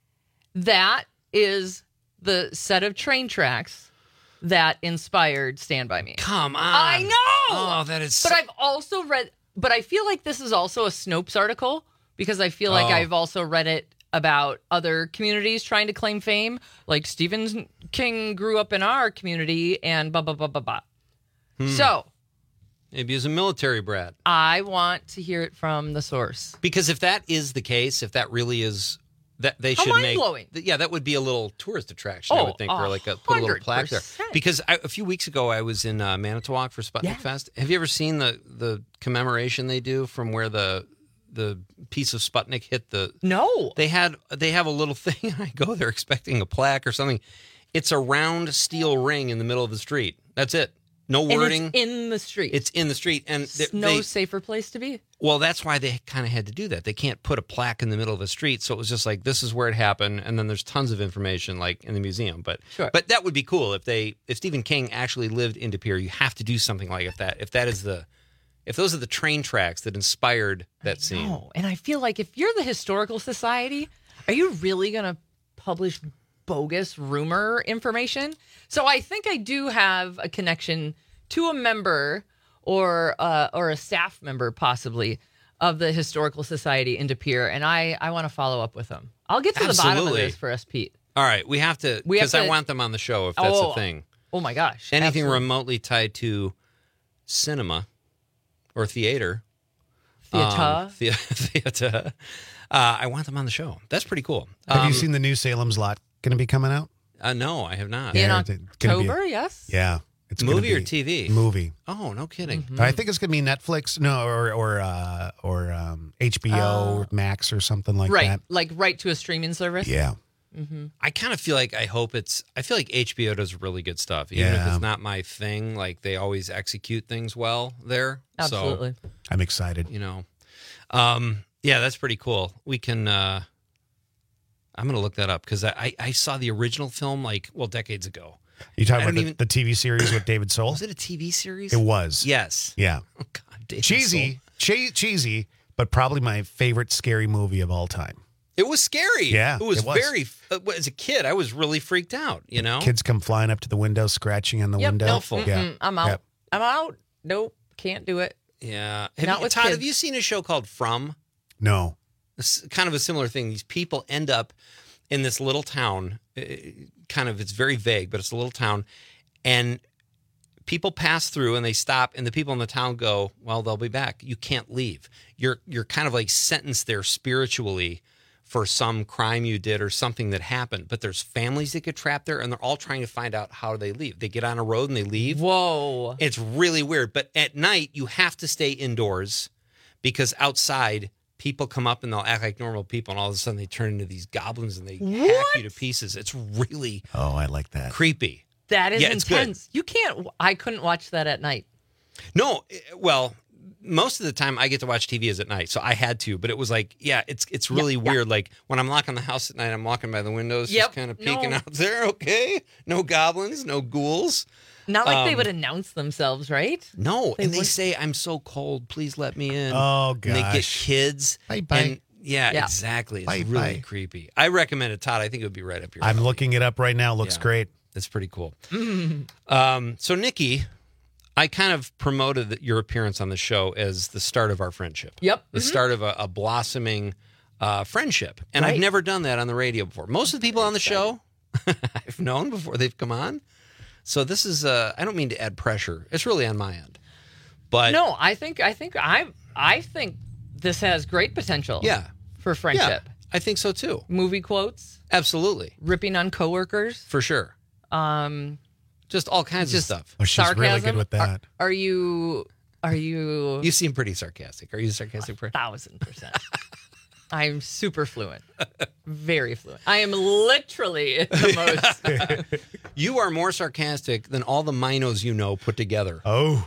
that is the set of train tracks that inspired Stand By Me. Come on. I know. Oh, that is. But I've also read, but I feel like this is also a Snopes article because I feel like Oh. I've also read it about other communities trying to claim fame. Like Stephen King grew up in our community and blah, blah, blah, blah, blah. Hmm. So Maybe as a military brat. I want to hear it from the source. Because if that is the case, if that really is, that they How should make, mind-blowing. th- yeah, that would be a little tourist attraction, I Oh, would think, or a like a, put a little hundred plaque there. percent. Because I, a few weeks ago, I was in uh, Manitowoc for Sputnik Yeah. Fest. Have you ever seen the the commemoration they do from where the the piece of Sputnik hit the? No, they had they have a little thing. I go there expecting a plaque or something. It's a round steel ring in the middle of the street. That's it. No And wording. it's in the street. It's in the street, and they, It's no they- safer place to be. well, that's why they kind of had to do that. They can't put a plaque in the middle of a street, so it was just like this is where it happened, and then there's tons of information like in the museum. But Sure. but that would be cool if they if Stephen King actually lived in De Pere. You have to do something like if that if that is the if those are the train tracks that inspired that scene. No, and I feel like if you're the Historical Society, are you really going to publish bogus rumor information? So I think I do have a connection to a member or uh, or a staff member possibly of the Historical Society in De Pere, and I, I want to follow up with them. I'll get to the bottom of Absolutely. this for us, Pete. All right, we have to We have because I to- want them on the show if that's Oh, a thing. Oh my gosh. Anything absolutely. remotely tied to cinema or theater. Theater. Um, the- theater. Uh, I want them on the show. That's pretty cool. Have Um, you seen the new Salem's Lot going to be coming out? Uh, no, I have not. In Yeah, it's gonna be- October, yes? Yeah. It's gonna Movie or be- T V? Movie. Oh, no kidding. Mm-hmm. I think it's going to be Netflix, no, or or uh, or um, H B O Uh, or Max or something like right, that. like right to a streaming service. Yeah. Mm-hmm. I kind of feel like I hope it's. I feel like H B O does really good stuff, even Yeah. if it's not my thing. Like they always execute things well there. Absolutely. So, I'm excited. you know, um, yeah, that's pretty cool. We can. Uh, I'm going to look that up because I, I I saw the original film like well decades ago. You talking I about don't the, even- the T V series with David Soul? Was it a T V series? It was. Yes. Yeah. Oh God, David Cheesy, Soul. che- cheesy, but probably my favorite scary movie of all time. It was scary. Yeah, it was, it was. very. Uh, as a kid, I was really freaked out. You know, Kids come flying up to the window, scratching on the Yep, window. nope, Yeah. mm-mm, I'm out. Yep. I'm out. Nope, can't do it. Yeah. Have Not you, with Todd, kids. have you seen a show called From? No. It's kind of a similar thing. These people end up in this little town. uh, Kind of, it's very vague, but it's a little town, and people pass through and they stop, and the people in the town go, "Well, they'll be back. You can't leave. You're you're kind of like sentenced there spiritually for some crime you did or something that happened." But there's families that get trapped there, and they're all trying to find out how they leave. They get on a road and they leave. Whoa. It's really weird. But at night, you have to stay indoors because outside, people come up and they'll act like normal people, and all of a sudden they turn into these goblins and they hack you to pieces. It's really Oh, I like that. creepy. That is Yeah, it's good. intense. You can't. I couldn't watch that at night. No, eh, well, most of the time I get to watch T V is at night, so I had to. But it was like, yeah, it's it's really Yeah, yeah. weird. Like when I'm locking the house at night, I'm walking by the windows, Yep. just kind of peeking No. out there. Okay, no goblins, no ghouls. Not like they Um, would announce themselves, right? No, They and they would- say, "I'm so cold, please let me in." Oh, And they get gosh. kids. Bye, bye. And yeah, Yeah. exactly. It's Bye, really bye. creepy. I recommend it, Todd. I think it would be right up your I'm alley. looking it up right now. Looks Yeah. great. That's pretty cool. Um, so, Nikki, I kind of promoted your appearance on the show as the start of our friendship. Yep. The Mhm. start of a, a blossoming uh, friendship. And I've Right. never done that on the radio before. Most of the people on the show I've known before they've come on. So this is, uh, I don't mean to add pressure. It's really on my end. But No, I think I think I I think this has great potential. yeah, For friendship. yeah, I think so too. Movie quotes, Absolutely. ripping on coworkers, For sure. um, Just all kinds just of stuff. Oh, she's sarcasm. really good with that. Are, are you? Are you? You seem pretty sarcastic. Are you a sarcastic person? Thousand percent. I'm super fluent, very fluent. I am literally the most. You are more sarcastic than all the minos you know put together. Oh.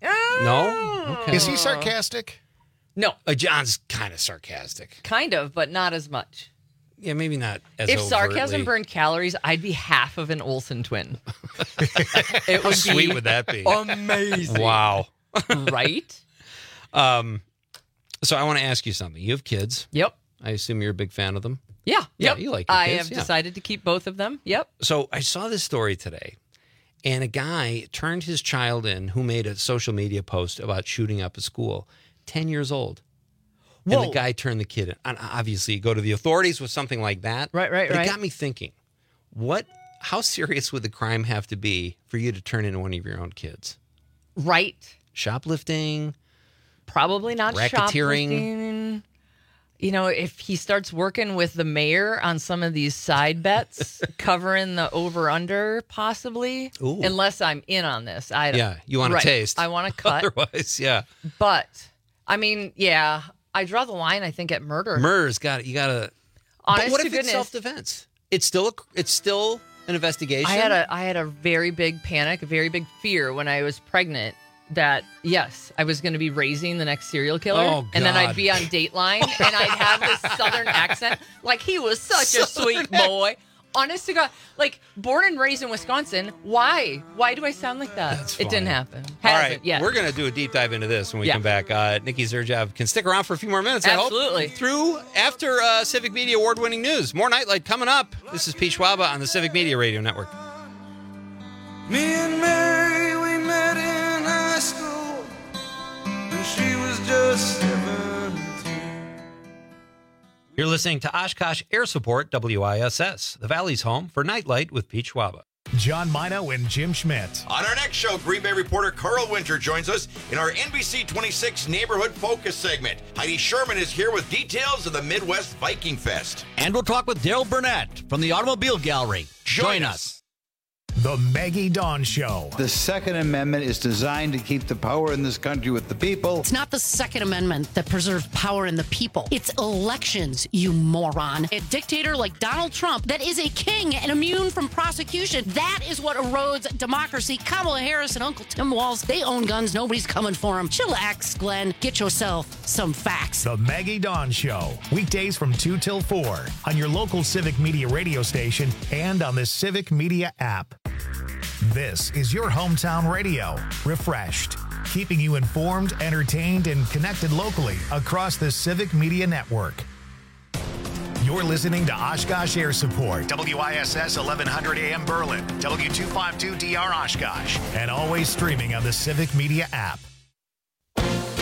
No? Okay. Is he sarcastic? No, Uh, John's kind of sarcastic. kind of, but not as much. Yeah, maybe not as If overtly. sarcasm burned calories, I'd be half of an Olsen twin. It How would sweet be would that be? amazing. Wow. Right? Um, so I want to ask you something. You have kids. Yep. I assume you're a big fan of them. Yeah. Yeah, Yep. you like your I kids, have yeah. decided to keep both of them. Yep. So I saw this story today, and a guy turned his child in who made a social media post about shooting up a school, ten years old. And Whoa. the guy turned the kid in. And obviously, you go to the authorities with something like that. Right, right, but right. It got me thinking, what? How serious would the crime have to be for you to turn in one of your own kids? Right. Shoplifting? Probably not Racketeering. shoplifting. You know, if he starts working with the mayor on some of these side bets, covering the over under, possibly. Ooh. Unless I'm in on this, I don't. Yeah, you want to Right. taste. I want to cut. Otherwise, yeah. But I mean, yeah, I draw the line. I think at murder. Murder's got it. You got to. Honest But what to if it's goodness. self-defense? It's still a, it's still an investigation. I had a I had a very big panic, a very big fear when I was pregnant that yes, I was going to be raising the next serial killer, Oh, and then God. I'd be on Dateline, and I'd have this Southern accent, like he was such a sweet boy. Honest to God, like born and raised in Wisconsin. Why? Why do I sound like that? That's it didn't funny. happen. All Hasn't right, yet. we're going to do a deep dive into this when we Yeah. come back. Uh, Nikki Zerjav can stick around for a few more minutes, I hope. Absolutely. Through after uh, Civic Media award-winning news. More Nightlight coming up. This is Pete Schwaba on the Civic Media Radio Network. Me and Mary, we met in high school, and she was just seventeen. You're listening to Oshkosh Air Support, W I S S, the Valley's home for Nightlight with Pete Schwaba. John Mino and Jim Schmidt. On our next show, Green Bay reporter Carl Winter joins us in our N B C twenty-six Neighborhood Focus segment. Heidi Sherman is here with details of the Midwest Viking Fest. And we'll talk with Daryl Burnett from the Automobile Gallery. Join, Join us. The Maggie Dawn Show. The Second Amendment is designed to keep the power in this country with the people. It's not the Second Amendment that preserves power in the people. It's elections, you moron. A dictator like Donald Trump that is a king and immune from prosecution. That is what erodes democracy. Kamala Harris and Uncle Tim Walz, they own guns. Nobody's coming for them. Chillax, Glenn. Get yourself some facts. The Maggie Dawn Show. Weekdays from two till four on your local Civic Media radio station and on the Civic Media app. This is your hometown radio. Refreshed. Keeping you informed, entertained, and connected locally across the Civic Media Network. You're listening to Oshkosh Air Support, W I S S eleven hundred A M Berlin, W two fifty-two D R Oshkosh, and always streaming on the Civic Media app.